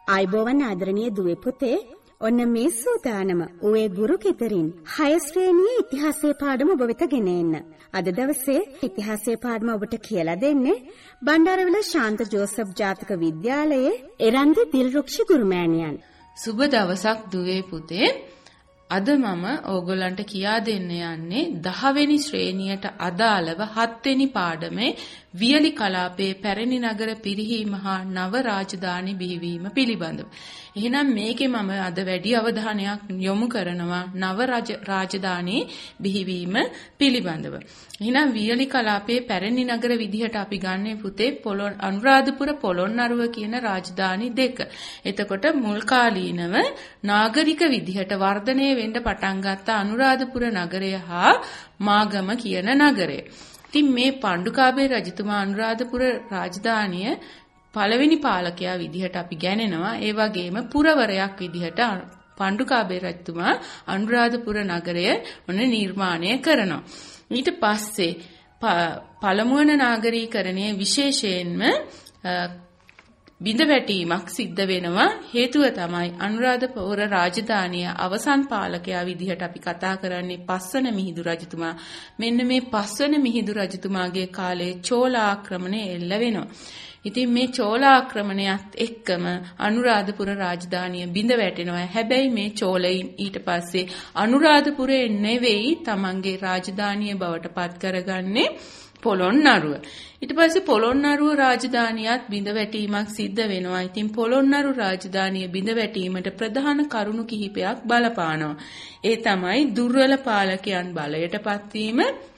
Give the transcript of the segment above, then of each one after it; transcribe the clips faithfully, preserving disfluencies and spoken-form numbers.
ආයුබෝවන් ආදරණීය දුවේ පුතේ ඔන්න මේ සූදානම ඔයේ ගුරු කෙතරින් හය ශ්‍රේණියේ ඉතිහාසයේ පාඩම ඔබ වෙත ගෙන එන්න. අද දවසේ ඉතිහාසයේ පාඩම ඔබට කියලා දෙන්නේ බණ්ඩාරවිල ශාන්ත ජෝසප් ජාතක විද්‍යාලයේ එරන්දි දිල්රුක්ෂි ගුරුමෑණියන්. සුබ දවසක් දුවේ පුතේ. අද මම ඕගොල්ලන්ට කියා දෙන්න යන්නේ දහ වෙනි ශ්‍රේණියට අදාළව හත් වෙනි පාඩමේ වියලි කලාපයේ පැරණි නගර පිරිහීම හා නව රාජධානි බිහිවීම පිළිබඳව. එහෙනම් මේකේ මම අද වැඩි අවධානයක් යොමු කරනවා නව රාජධානි බිහිවීම පිළිබඳව. එහෙනම් වියලි කලාපයේ පැරණි නගර විදිහට අපි ගන්නේ පුතේ පොළොන් අනුරාධපුර පොළොන්නරුව කියන රාජධානි දෙක. එතකොට මුල් කාලීනව නාගරික විදිහට වර්ධනය වෙන්න පටන් ගත්ත අනුරාධපුර නගරය හා මාගම කියන නගරය. ඉතින් මේ පණ්ඩුකාභය රජතුමා අනුරාධපුර රාජධානිය පළවෙනි පාලකයා විදිහට අපි ගණනවා. ඒ වගේම පුරවරයක් විදිහට පණ්ඩුකාභය රජතුමා අනුරාධපුර නගරය මොන නිර්මාණය කරනවා. ඊට පස්සේ පළමුවන නාගරීකරණයේ විශේෂයෙන්ම බිඳවැටීමක් සිද්ධ වෙනවා. හේතුව තමයි අනුරාධපුර රාජධානිය අවසන් පාලකයා විදිහට අපි කතා කරන්නේ පස්වන මිහිඳු රජතුමා. මෙන්න මේ පස්වන මිහිඳු රජතුමාගේ කාලයේ චෝල ආක්‍රමණය එල්ල වෙනවා. ඉතින් මේ චෝල ආක්‍රමණයත් එක්කම අනුරාධපුර රාජධානිය බිඳ වැටෙනවා. හැබැයි මේ චෝලයින් ඊට පස්සේ අනුරාධපුරේ නෙවෙයි තමන්ගේ රාජධානිය බවට පත් කරගන්නේ පොළොන්නරුව. ඊට පස්සේ පොළොන්නරුව රාජධානියත් බිඳ වැටීමක් සිද්ධ වෙනවා. ඉතින් පොළොන්නරු රාජධානිය බිඳ වැටීමට ප්‍රධාන කරුණු කිහිපයක් බලපානවා. ඒ තමයි දුර්වල පාලකයන් බලයට පත්වීම,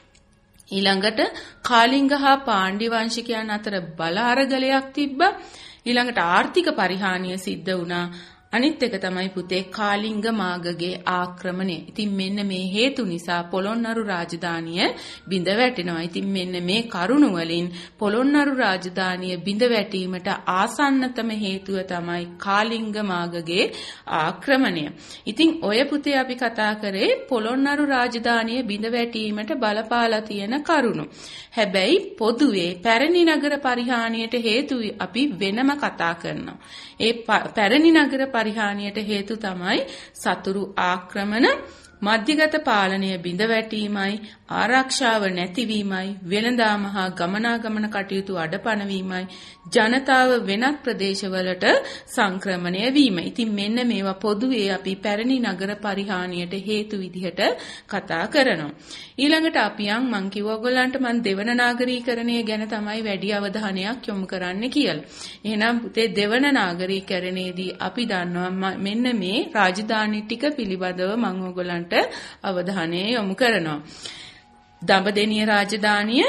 ඊළඟට කාලිංග හා පාණ්ඩ්‍ය වංශිකයන් අතර බල අරගලයක් තිබ්බා. ඊළඟට ආර්ථික පරිහානිය සිද්ධ වුණා. අනිත් එක තමයි පුතේ කාලිංග මාගගේ ආක්‍රමණය. ඉතින් මෙන්න මේ හේතු නිසා පොළොන්නරු රාජධානිය බිඳ වැටෙනවා. ඉතින් මෙන්න මේ කරුණු වලින් පොළොන්නරු රාජධානිය බිඳ වැටීමට ආසන්නතම හේතුව තමයි කාලිංග මාගගේ ආක්‍රමණය. ඉතින් ඔය පුතේ අපි කතා කරේ පොළොන්නරු රාජධානිය බිඳ වැටීමට බලපාලා තියෙන කරුණු. හැබැයි පොදුවේ පැරණි නගර පරිහානියට හේතු අපි වෙනම කතා කරනවා. ඒ පැරණි නගර පරිහානියට හේතු තමයි සතුරු ආක්‍රමණ, මධ්‍යගත පාලනය බිඳ වැටීමයි, ආරක්ෂාව නැතිවීමයි, වෙළඳාම හා ගමනාගමන කටයුතු අඩපණ වීමයි, ජනතාව වෙනත් ප්‍රදේශවලට සංක්‍රමණය වීම. ඉතින් මෙන්න මේවා පොදුවේ අපි පැරණි නගර පරිහානියට හේතු විදිහට කතා කරනවා. ඊළඟට අපි යන් මං කිව්වා ඔයගොල්ලන්ට මං දෙවන නාගරීකරණය ගැන තමයි වැඩි අවධානයක් යොමු කරන්න කියලා. එහෙනම් පුතේ දෙවන නාගරීකරණයේදී අපි දන්නවා මෙන්න මේ රාජධානි ටික පිළිබඳව මං ඔයගොල්ලන්ට අවධානය යොමු කරනවා. දඹදෙණිය රාජධානිය,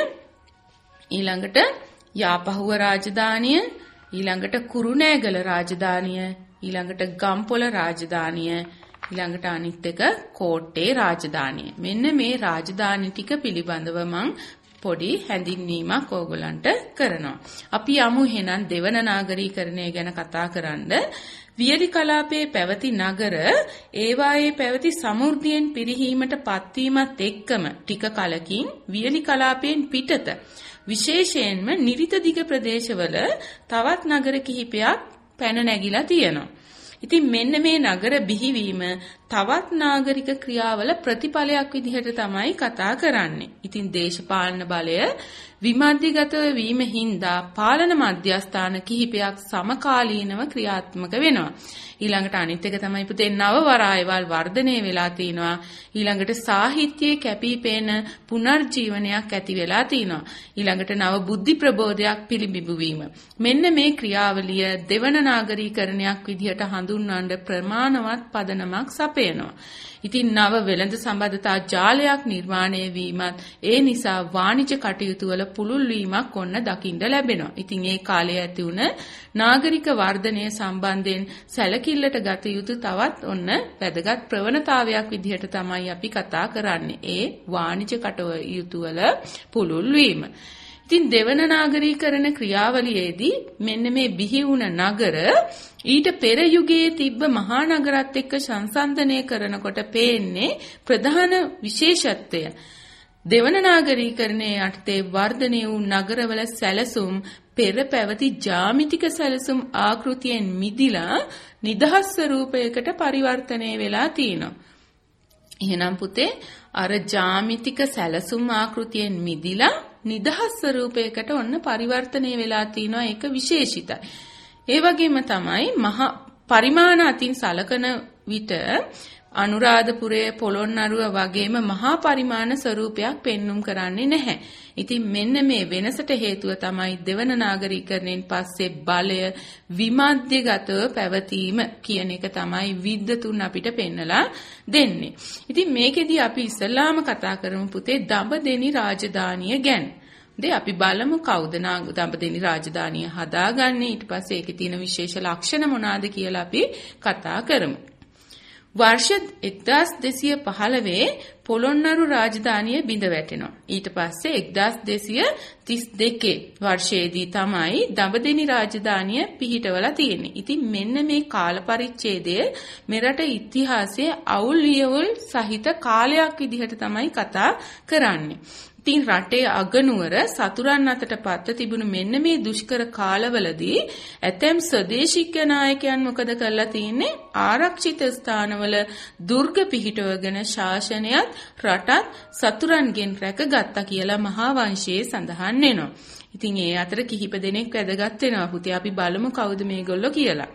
ඊළඟට යාපහුව රාජධානිය, ඊළඟට කුරුණෑගල රාජධානිය, ඊළඟට ගම්පොළ රාජධානිය, ඊළඟට අනිත් එක කෝට්ටේ රාජධානිය. මෙන්න මේ රාජධානි ටික පිළිබඳව මං පොඩි හැඳින්වීමක් ඕගොල්ලන්ට කරනවා. අපි යමු එහෙනම් දෙවන නාගරීකරණය ගැන කතා කරන්න. වියලි කලාපයේ පැවති නගර ඒවායේ පැවති සමෘද්ධියෙන් පිරිහීමට පත්වීමත් එක්කම ටික කලකින් වියලි කලාපයෙන් පිටත විශේෂයෙන්ම නිරිත දිග ප්‍රදේශවල තවත් නගර කිහිපයක් පැන නැගිලා තියෙනවා. ඉතින් මෙන්න මේ නගර බිහිවීම තවත් නාගරික ක්‍රියාවල ප්‍රතිඵලයක් විදිහට තමයි කතා කරන්නේ. ඉතින් දේශපාලන බලය විමධ්‍යගතව වීම හින්දා පාලන මධ්‍යස්ථාන කිහිපයක් සමකාලීනව ක්‍රියාත්මක වෙනවා. ඊළඟට අනිත් එක තමයි පුතේ නව වරායවල් වර්ධනය වෙලා තිනවා. ඊළඟට සාහිත්‍යයේ කැපිපෙන පුනර්ජීවනයක් ඇති වෙලා තිනවා. ඊළඟට නව බුද්ධි ප්‍රබෝධයක් පිළිබිඹු වීම. මෙන්න මේ ක්‍රියාවලිය දෙවන නාගරීකරණයක් විදිහට හඳුන්වන්න ප්‍රමාණවත් පදනමක් සපයනවා. ඉතින් නව වෙළඳ සම්බන්ධතා ජාලයක් නිර්මාණය වීමත් ඒ නිසා වාණිජ කටයුතු වල පුළුල් වීමක් ඔන්න දකින්න ලැබෙනවා. ඉතින් ඒ කාලයේ ඇති වුණ නාගරික වර්ධනය සම්බන්ධයෙන් සැලකිල්ලට ගත යුතු තවත් ඔන්න වැදගත් ප්‍රවණතාවයක් විදිහට තමයි අපි කතා කරන්නේ. ඒ වාණිජ කටයුතු වල පුළුල් වීම. ඉතින් දෙවන නාගරීකරණ ක්‍රියාවලියේදී මෙන්න මේ බිහි වුණ නගර ඊට පෙර යුගයේ තිබ්බ මහා නගරත් එක්ක සංසන්දනය කරනකොට පේන්නේ ප්‍රධාන විශේෂත්වය දෙවන නාගරීකරණයේ යටතේ වර්ධනය වූ නගරවල සැලසුම් පෙර පැවති ජ්‍යාමිතික සැලසුම් ආකෘතියෙන් මිදිලා නිදහස් ස්වරූපයකට පරිවර්තනය වෙලා තියෙනවා. එහෙනම් පුතේ අර ජ්‍යාමිතික සැලසුම් ආකෘතියෙන් මිදිලා නිදහස් ස්වරූපයකට ඔන්න පරිවර්තනය වෙලා තිනවා. ඒක විශේෂිතයි. ඒ වගේම තමයි මහා පරිමාණ අතින් සලකන විට අනුරාධපුරයේ පොළොන්නරුව වගේම මහා පරිමාණ ස්වරූපයක් පෙන්눔 කරන්නේ නැහැ. ඉතින් මෙන්න මේ වෙනසට හේතුව තමයි දෙවන නාගරිකරණයෙන් පස්සේ බලය විමධ්‍යගතව පැවතීම කියන එක තමයි විද්වතුන් අපිට පෙන්නලා දෙන්නේ. ඉතින් මේකෙදි අපි ඉස්සලාම කතා කරමු පුතේ දඹදෙණි රාජධානිය ගැන. දේ අපි බලමු කවුද දඹදෙණි රාජධානිය හදාගන්නේ, ඊට පස්සේ ඒකේ තියෙන විශේෂ ලක්ෂණ මොනවාද කියලා අපි කතා කරමු. වර්ෂ එක්දාස් දෙසිය පහළොව පොළොන්නරු රාජධානිය බිඳ වැටෙනවා. ඊට පස්සේ එක්දාස් දෙසිය තිස් දෙක වර්ෂයේදී තමයි දඹදෙණි රාජධානිය පිහිටවලා තියෙන්නේ. ඉතින් මෙන්න මේ කාල පරිච්ඡේදය මෙරට ඉතිහාසයේ අවුල් වියවුල් සහිත කාලයක් විදිහට තමයි කතා කරන්නේ. ඉතින් රටේ අගනුවර සතුරන් අතට පත්ව තිබුණු මෙන්න මේ දුෂ්කර කාලවලදී ඇතැම් ස්වදේශික නායකයන් මොකද කරලා තියෙන්නේ? ආරක්ෂිත ස්ථානවල දුර්ග පිහිටවගෙන ශාසනයත් රටත් සතුරන්ගෙන් රැකගත්තා කියලා මහා වංශයේ සඳහන් වෙනවා. ඉතින් ඒ අතර කිහිප දෙනෙක් වැදගත් වෙනවා පුතේ. අපි බලමු කවුද මේගොල්ලෝ කියලා.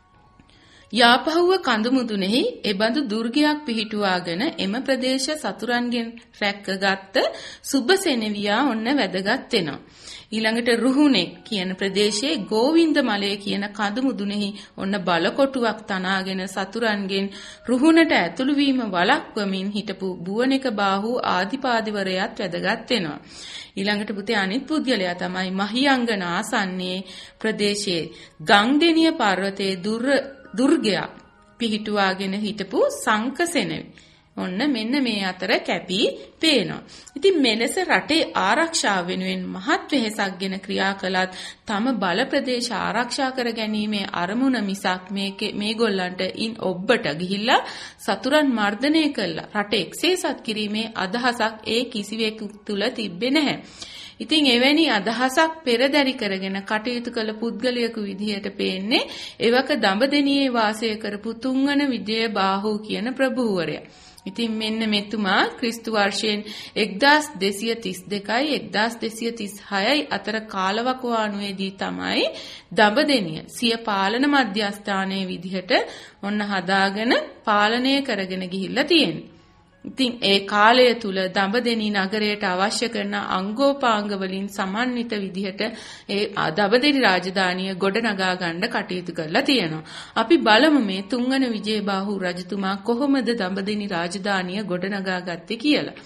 යාපහුව කඳුමුදුනේහි එබඳු දුර්ගයක් පිහිටුවාගෙන එම ප්‍රදේශ සතුරන්ගෙන් රැකගත් සුබසෙනවියා ඔන්න වැදගත් වෙනවා. ඊළඟට රුහුණේ කියන ප්‍රදේශයේ ගෝවින්ද මලය කියන කඳුමුදුනේහි ඔන්න බලකොටුවක් තනාගෙන සතුරන්ගෙන් රුහුණට ඇතුළු වීම වළක්වමින් හිටපු බුවනික බාහු ආදිපාදිවරයාත් වැදගත් වෙනවා. ඊළඟට පුතේ අනිත් පුද්ගලයා තමයි මහියංගන ආසන්නයේ ප්‍රදේශයේ ගංදෙනිය පර්වතයේ දුර දුර්ගයක් පිහිටුවාගෙන හිටපු සංකසෙනවි. ඔන්න මෙන්න මේ අතර කැපී පේනවා. ඉතින් මෙලෙස රටේ ආරක්ෂාව වෙනුවෙන් මහත් වෙහෙසක්ගෙන ක්‍රියා කළත් තම බල ප්‍රදේශ ආරක්ෂා කර ගැනීමේ අරමුණ මිසක් මේකේ මේගොල්ලන්ට ඉන් ඔබ්බට ගිහිල්ලා සතුරන් මර්ධනය කළා රට එක්සේසත් කිරීමේ අදහසක් ඒ කිසිවෙකු තුල තිබ්බේ නැහැ. ඉතින් එවැනි අදහසක් පෙරදරි කරගෙන කටයුතු කළ පුද්ගලයෙකු විදිහට පේන්නේ එවක දඹදෙණියේ වාසය කරපු තුන්වන විජයබාහු කියන ප්‍රභූවරයා. ඉතින් මෙන්න මෙතුමා ක්‍රිස්තු වර්ෂයෙන් එක්දාස් දෙසිය තිස් දෙකයි එක්දාස් දෙසිය තිස් හයයි අතර කාලවකවානුවේදී තමයි දඹදෙණිය සිය පාලන මධ්‍යස්ථානයේ විදිහට ඔන්න හදාගෙන පාලනය කරගෙන ගිහිල්ලා තියෙන්නේ. ඉතින් ඒ කාලය තුල දඹදෙණි නගරයට අවශ්‍ය කරන අංගෝපාංග වලින් සමන්විත විදිහට ඒ දඹදෙණි රාජධානිය ගොඩනගා ගන්න කටයුතු කරලා තියෙනවා. අපි බලමු මේ තුන්වන විජයබාහු රජතුමා කොහොමද දඹදෙණි රාජධානිය ගොඩනගා ගත්තේ කියලා.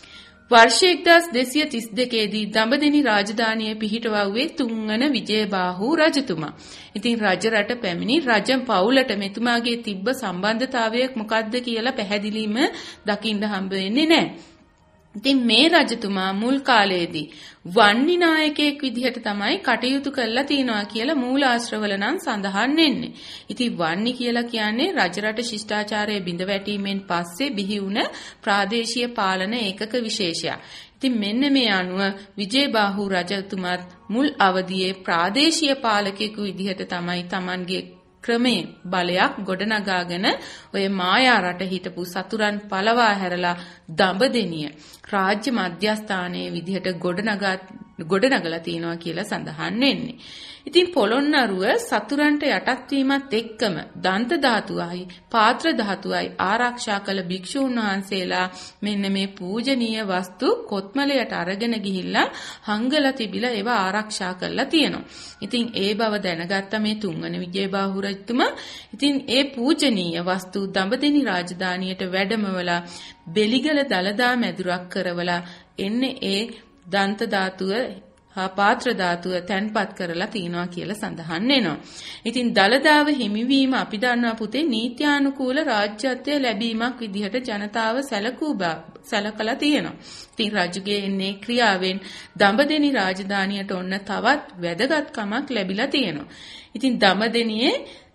වර්ෂ එක්දාස් දෙසිය තිස් දෙකේ දී දඹදෙණි රාජධානිය පිහිටවුවේ තුන්වන විජයබාහු රජතුමා. ඉතින් රජ රට පැමිණි රජ පවුලට මෙතුමාගේ තිබ්බ සම්බන්ධතාවය මොකක්ද කියලා පැහැදිලිම දකින්න හම්බ වෙන්නේ නැහැ. ඉතින් මේ රජතුමා මුල් කාලයේදී වන්නි නායකයෙක් විදිහට තමයි කටයුතු කරලා තියනවා කියලා මූලාශ්‍රවල නම් සඳහන් වෙන්නේ. ඉතින් වන්නි කියලා කියන්නේ රජරට ශිෂ්ටාචාරයේ බිඳ වැටීමෙන් පස්සේ බිහි වුණ ප්‍රාදේශීය පාලන ඒකක විශේෂයක්. ඉතින් මෙන්න මේ අනුව විජයබාහු රජතුමාත් මුල් අවදියේ ප්‍රාදේශීය පාලකයෙකු විදිහට තමයි Tamanගේ ක්‍රමේ බලයක් ගොඩනගාගෙන ඔය මායා රට හිටපු සතුරන් පළවා හැරලා දඹදෙණිය රාජ්‍ය මධ්‍යස්ථානයේ විදිහට ගොඩනගා ගොඩනගලා තියනවා කියලා සඳහන් වෙන්නේ. ඉතින් පොළොන්නරුව සතුරන්ට යටත් වීමත් එක්කම දන්ත ධාතුවයි පාත්‍ර ධාතුවයි ආරක්ෂා කළ භික්ෂූන් වහන්සේලා මෙන්න මේ පූජනීය වස්තු කොත්මලයට අරගෙන ගිහිල්ලා හංගලා තිබිලා ඒවා ආරක්ෂා කරලා තියෙනවා. ඉතින් ඒ බව දැනගත්ත මේ තුන්වන විජයබාහු රජතුමා ඉතින් ඒ පූජනීය වස්තු දඹදෙණි රාජධානියට වැඩමවලා බෙලිගල දළදා මැදුරක් කරවලා එන්නේ ඒ දන්ත ධාතුව හා පාත්‍ර ධාතුව තැන්පත් කරලා තියනවා කියලා සඳහන් වෙනවා. ඉතින් දළදාව හිමිවීම අපි දන්නවා පුතේ නීත්‍යානුකූල රාජ්‍යත්වය ලැබීමක් විදිහට ජනතාව සැලකූ සැලකලා තියෙනවා. ඉතින් රජුගේ එන්නේ ක්‍රියාවෙන් දඹදෙණි රාජධානියට ඔන්න තවත් වැදගත්කමක් ලැබිලා තියෙනවා. ඉතින් දඹදෙණියේ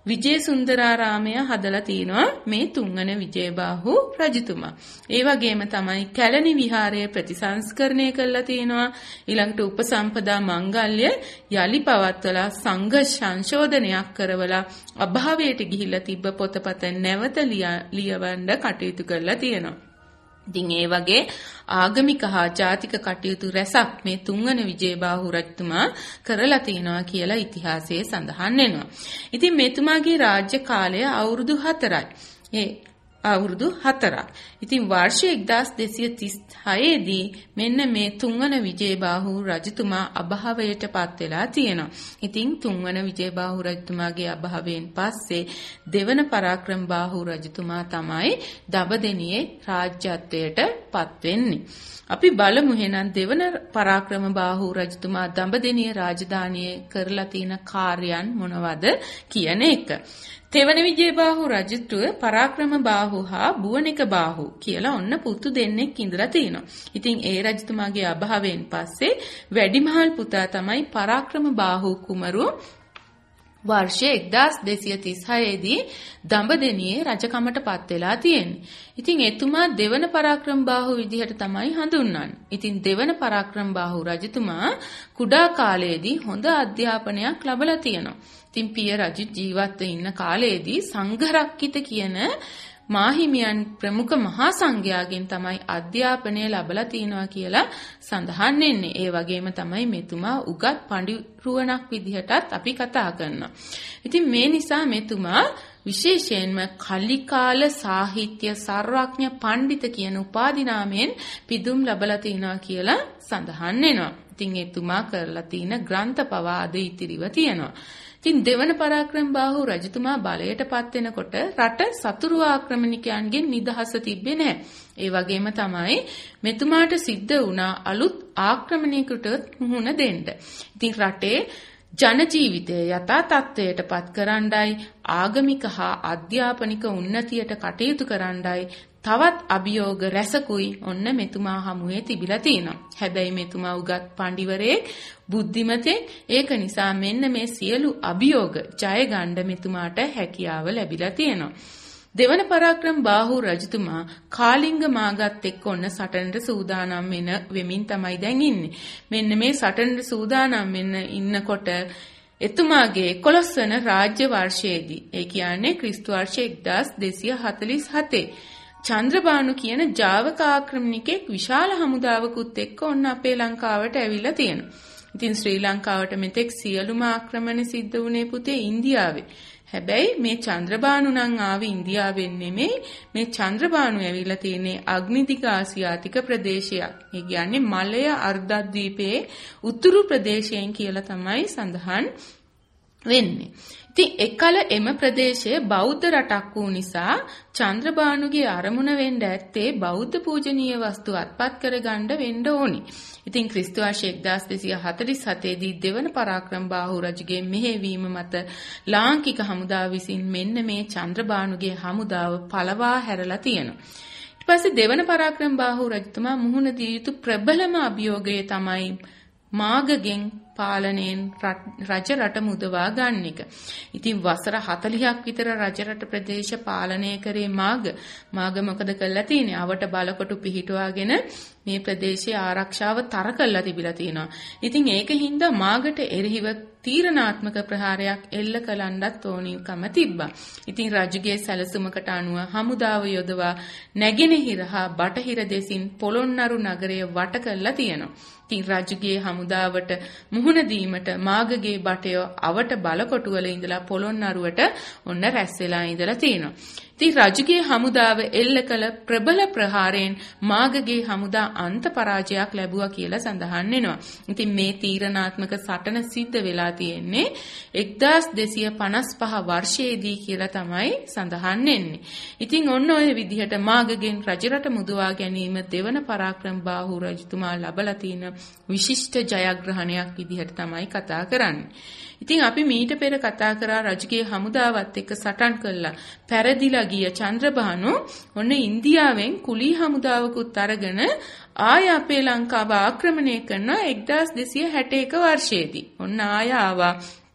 විජේසුන්දරාරාමය හදලා තිනවා මේ තුන්වන විජයබාහු රජතුමා. ඒ වගේම තමයි කැලණි විහාරය ප්‍රතිසංස්කරණය කරලා තිනවා. ඊළඟට උපසම්පදා මංගල්‍ය යලි පවත්වලා සංඝ සංශෝධනයක් කරවලා අභාවයට ගිහිල්ලා තිබ්බ පොතපත නැවත ලියවන්න කටයුතු කරලා තියෙනවා. ඉතින් ඒ වගේ ආගමික හා ජාතික කටයුතු රැසක් මේ තුන්වන විජයබාහු රජතුමා කරලා තිනවා කියලා ඉතිහාසයේ සඳහන් වෙනවා. ඉතින් මෙතුමාගේ රාජ්‍ය කාලය අවුරුදු හතරයි. ඒ අවුරුදු හතරක්. ඉතින් වර්ෂ එක්දාස් දෙසිය තිස් හය දී මෙන්න මේ තුන්වන විජයබාහු රජතුමා අභාවයට පත් වෙලා තියෙනවා. ඉතින් තුන්වන විජයබාහු රජතුමාගේ අභාවයෙන් පස්සේ දෙවන පරාක්‍රමබාහු රජතුමා තමයි දඹදෙණියේ රාජ්‍යත්වයට පත් වෙන්නේ. අපි බලමු එහෙනම් දෙවන පරාක්‍රමබාහු රජතුමා දඹදෙණිය රාජධානියේ කරලා තියෙන කාර්යයන් මොනවද කියන එක. තෙවන විජයබාහු රජතුව පරාක්‍රමබාහු හා බුවනිකබාහු කියලා ඔන්න පුතු දෙන්නෙක් ඉඳලා තිනවා. ඉතින් ඒ රජතුමාගේ අභාවයෙන් පස්සේ වැඩිමහල් පුතා තමයි පරාක්‍රමබාහු කුමරු වර්ෂ එක්දාස් දෙසිය තිස් හය දී දඹදෙණියේ රජකමට පත් වෙලා තියෙන්නේ. ඉතින් එතුමා දෙවන පරාක්‍රමබාහු විදිහට තමයි හඳුන්වන්නේ. ඉතින් දෙවන පරාක්‍රමබාහු රජතුමා කුඩා කාලයේදී හොඳ අධ්‍යාපනයක් ලැබලා තියෙනවා. ඉතින් පිය රජු ජීවත්ව ඉන්න කාලයේදී සංඝරක්කිත කියන මාහිමියන් ප්‍රමුඛ මහා සංඝයාගෙන් තමයි අධ්‍යාපනය ලැබලා තිනවා කියලා සඳහන් වෙන්නේ. ඒ වගේම තමයි මෙතුමා උගත් පඬිරුවණක් විදිහටත් අපි කතා කරනවා. ඉතින් මේ නිසා මෙතුමා විශේෂයෙන්ම කලිකාල සාහිත්‍ය සර්වඥ පඬිත කියන උපාධි නාමයෙන් පිදුම් ලැබලා තිනවා කියලා සඳහන් වෙනවා. ඉතින් එතුමා කරලා තියෙන ග්‍රන්ථ පවා අද ඉතිරිව තියෙනවා. ඉතින් දෙවන පරාක්‍රමබාහු රජතුමා බලයට පත් වෙනකොට රට සතුරු ආක්‍රමණිකයන්ගෙන් නිදහස තිබ්බේ නැහැ. ඒ වගේම තමයි මෙතුමාට සිද්ධ වුණා අලුත් ආක්‍රමණයකට මුහුණ දෙන්න. ඉතින් රටේ ජන ජීවිතය යථා තත්ත්වයට පත් කරන්නයි ආගමික හා අධ්‍යාපනික උන්නතියට කටයුතු කරන්නයි තවත් අභියෝග රැසකුයි ඔන්න මෙතුමා හමුවේ තිබිලා තියෙනවා. හැබැයි මෙතුමා උගත් පඬිවරයෙක් බුද්ධිමතෙක්. ඒක නිසා මෙන්න මේ සියලු අභියෝග ජය ගන්න මෙතුමාට හැකියාව ලැබිලා තියෙනවා. දෙවන පරාක්‍රමබාහු රජතුමා කාලිංග මාගත් එක්ක ඔන්න සටනට සූදානම් වෙන වෙමින් තමයි දැන් ඉන්නේ. මෙන්න මේ සටනට සූදානම් වෙන්න ඉන්නකොට එතුමාගේ එකොළොස් වන රාජ්‍ය වර්ෂයේදී ඒ කියන්නේ ක්‍රිස්තු වර්ෂ එක්දාස් දෙසිය හතළිස් හතේ චන්ද්‍රබානු කියන ජාවක ආක්‍රමණිකෙක් විශාල හමුදාවකුත් එක්ක ඔන්න අපේ ලංකාවට ඇවිල්ලා තියෙනවා. ඉතින් ශ්‍රී ලංකාවට මෙතෙක් සියලුම ආක්‍රමණ සිද්ධ වුණේ පුතේ ඉන්දියාවේ. හැබැයි මේ චන්ද්‍රබානු නම් ආවේ ඉන්දියාවෙන් නෙමෙයි. මේ චන්ද්‍රබානු ඇවිල්ලා තියෙන්නේ අග්නිදිග ආසියාතික ප්‍රදේශයක්. ඒ කියන්නේ මලය අර්ධද්වීපයේ උතුරු ප්‍රදේශයෙන් කියලා තමයි සඳහන් වෙන්නේ. ඉතින් එකල එම ප්‍රදේශයේ බෞද්ධ රටක් වූ නිසා චන්ද්‍රබානුගේ අරමුණ වෙන්න ඇත්තේ බෞද්ධ පූජනීය වස්තු අත්පත් කරගන්න වෙන්න ඕනි. ඉතින් ක්‍රිස්තු වර්ෂ එක්දාස් දෙසිය හතළිස් හතේ දී දෙවන පරාක්‍රමබාහු රජුගේ මෙහෙයවීම මත ලාංකික හමුදාව විසින් මෙන්න මේ චන්ද්‍රබානුගේ හමුදාව පළවා හැරලා තියෙනවා. ඊට පස්සේ දෙවන පරාක්‍රමබාහු රජතුමා මුහුණ දිය යුතු ප්‍රබලම අභියෝගය තමයි මාගගෙන් පාලනයෙන් රජ රට මුදවා ගන්න එක. ඉතින් වසර හතළිහක් විතර රජ රට ප්‍රදේශ පාලනය කරේ මාග. මාග මොකද කළා තියෙන්නේ? අවට බලකොටු පිහිටුවාගෙන මේ ප්‍රදේශයේ ආරක්ෂාව තර කළා තිබිලා තියෙනවා. ඉතින් ඒකින්ද මාගට එරෙහිව තීරණාත්මක ප්‍රහාරයක් එල්ල කළන්නත් ඕනිකම තිබ්බා. ඉතින් රජුගේ සැලසුමකට අනුව හමුදාව යොදවා නැගෙනහිර හා බටහිර දෙසින් පොළොන්නරු නගරය වට කළා තියෙනවා. ඉතින් රජුගේ හමුදාවට මුහුණ දීමට මාගගේ බටය අවට බලකොටු වල ඉඳලා පොළොන්නරුවට ඔන්න රැස් වෙලා ඉඳලා තියෙනවා. ඉතින් රජුගේ හමුදාව එල්ල කළ ප්‍රබල ප්‍රහාරයෙන් මාගගේ හමුදා අන්ත පරාජයක් ලැබුවා කියලා සඳහන් වෙනවා. ඉතින් මේ තීරණාත්මක සටන සිද්ධ වෙලා තියෙන්නේ එක්දාස් දෙසිය පනස් පහ වර්ෂයේදී කියලා තමයි සඳහන් වෙන්නේ. ඉතින් ඔන්න ඔය විදිහට මාගගෙන් රජරට මුදවා ගැනීම දෙවන පරාක්‍රමබාහු රජතුමා ලබලා තියෙන විශිෂ්ට ජයග්‍රහණයක් විදිහට තමයි කතා කරන්නේ. ඉතින් අපි මීට පෙර කතා කරා රජුගේ හමුදාවත් එක්ක සටන් කළා පැරදිලා ගිය චන්ද්‍රබානු ඔන්න ඉන්දියාවෙන් කුලී හමුදාවකුත් අරගෙන ආය අපේ ලංකාව ආක්‍රමණය කරන එක්දාස් දෙසිය හැට එක වර්ෂයේදී ඔන්න ආය ආවා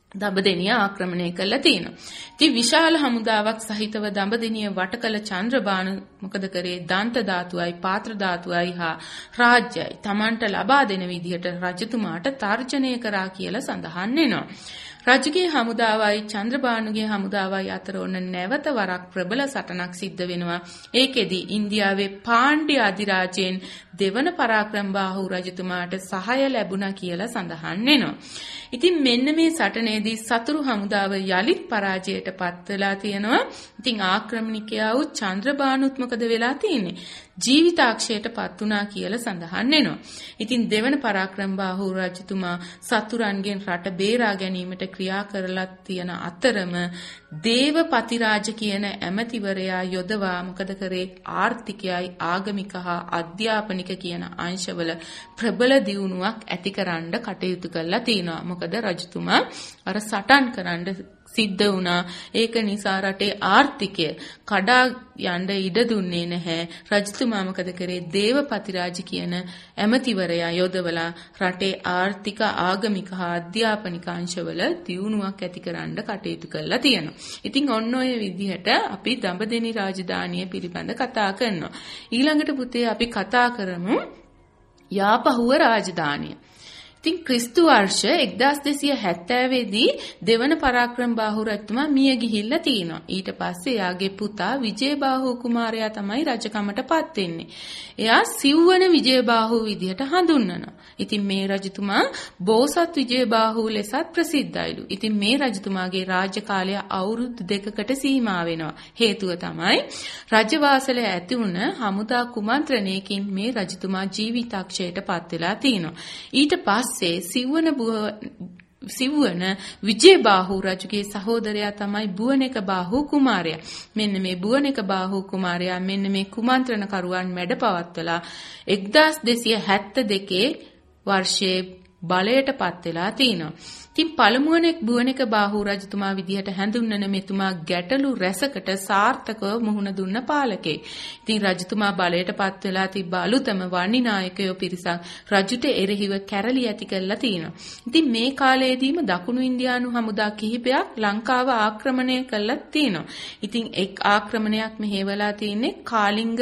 දඹදෙනිය ආක්‍රමණය කළා තියෙනවා. ඉතින් විශාල හමුදාවක් සහිතව දඹදෙනිය වට කළ චන්ද්‍රබානු මොකද කරේ? දන්ත ධාතුවයි පාත්‍ර ධාතුවයි හා රාජ්‍යයි Tamanට ලබා දෙන විදිහට රජතුමාට තර්ජනය කරා කියලා සඳහන් වෙනවා. රජුගේ හමුදාවයි චන්ද්‍රබානුගේ හමුදාවයි අතර ඔන්න නැවත වරක් ප්‍රබල සටනක් සිද්ධ වෙනවා. ඒකෙදි ඉන්දියාවේ පාණ්ඩ්‍ය අධිරාජයෙන් දෙවන පරාක්‍රමබාහු රජතුමාට සහාය ලැබුණා කියලා සඳහන් වෙනවා. ඉතින් මෙන්න මේ සටනේදී සතුරු හමුදාව යලිත් පරාජයට පත් වෙලා තියෙනවා. ඉතින් ආක්‍රමණිකයා වූ චන්ද්‍රබානුත් මොකද වෙලා තියෙන්නේ? ජීවිතාක්ෂයට පත් වුණා කියලා සඳහන් වෙනවා. ඉතින් දෙවන පරාක්‍රමබාහු රජතුමා සතුරන්ගෙන් රට බේරා ගැනීමට ක්‍රියා කරලා තියෙන අතරම දේවපතිරාජ කියන ඇමතිවරයා යොදවා මොකද කරේ? ආර්ථිකයයි ආගමික හා අධ්‍යාපනික කියන අංශවල ප්‍රබල දියුණුවක් ඇතිකරන්න කටයුතු කළා තියෙනවා. මොකද රජතුමා අර සටන් කරන්න සිද්ධ වුණා. ඒක නිසා රටේ ආර්ථිකය කඩා යන්න ඉඩ දුන්නේ නැහැ. රජතුමා මොකද කරේ? දේවපතිරාජ කියන ඇමතිවරයා යොදවලා රටේ ආර්ථික ආගමික හා අධ්‍යාපනික අංශවල දියුණුවක් ඇතිකරන්න කටයුතු කළා තියෙනවා. ඉතින් ඔන්න ඔය විදිහට අපි දඹදෙනි රාජධානිය පිළිබඳ කතා කරනවා. ඊළඟට පුතේ අපි කතා කරමු යාපහුව රාජධානිය. ඉතින් ක්‍රිස්තු වර්ෂ එක්දාස් දෙසිය හැත්තෑව දී දෙවන පරාක්‍රමබාහු රජතුමා මිය ගිහිල්ලා තිනවා. ඊට පස්සේ එයාගේ පුතා විජයබාහු කුමාරයා තමයි රජකමට පත් වෙන්නේ. එයා සිව්වන විජයබාහු විදිහට හඳුන්වනවා. ඉතින් මේ රජතුමා බෝසත් විජයබාහු ලෙසත් ප්‍රසිද්ධයිලු. ඉතින් මේ රජතුමාගේ රාජ්‍ය කාලය අවුරුදු දෙකකට සීමා වෙනවා. හේතුව තමයි රජවාසල ඇති වුණ හමුදා කුමන්ත්‍රණයකින් මේ රජතුමා ජීවිතාක්ෂයට පත් වෙලා තිනවා. ඊට පස්සේ සිව්වන සිව්වන විජයබාහු රජුගේ සහෝදරයා තමයි බුවනෙක බාහු කුමාරයා. මෙන්න මේ බුවනෙක බාහු කුමාරයා මෙන්න මේ කුමන්ත්‍රණකරුවන් මැඩ පවත්වලා එක්දාස් දෙසිය හැත්තෑ වර්ෂයේ බලයට පත් වෙලා තිනවා. ඉතින් පළමුවනෙක් බුවනෙක බාහු රජතුමා විදිහට හැඳුන්වන මෙතුමා ගැටලු රැසකට සාර්ථකව මුහුණ දුන්න පාලකෙක්. ඉතින් රජතුමා බලයට පත් වෙලා තිබ්බ අලුතම වණි නායකයෝ පිරිසක් රජුට එරෙහිව කැරලි ඇති කළා තිනවා. ඉතින් මේ කාලයේදීම දකුණු ඉන්දියානු හමුදා කිහිපයක් ලංකාව ආක්‍රමණය කළා තිනවා. ඉතින් එක් ආක්‍රමණයක් මෙහෙवला තින්නේ කාලිංග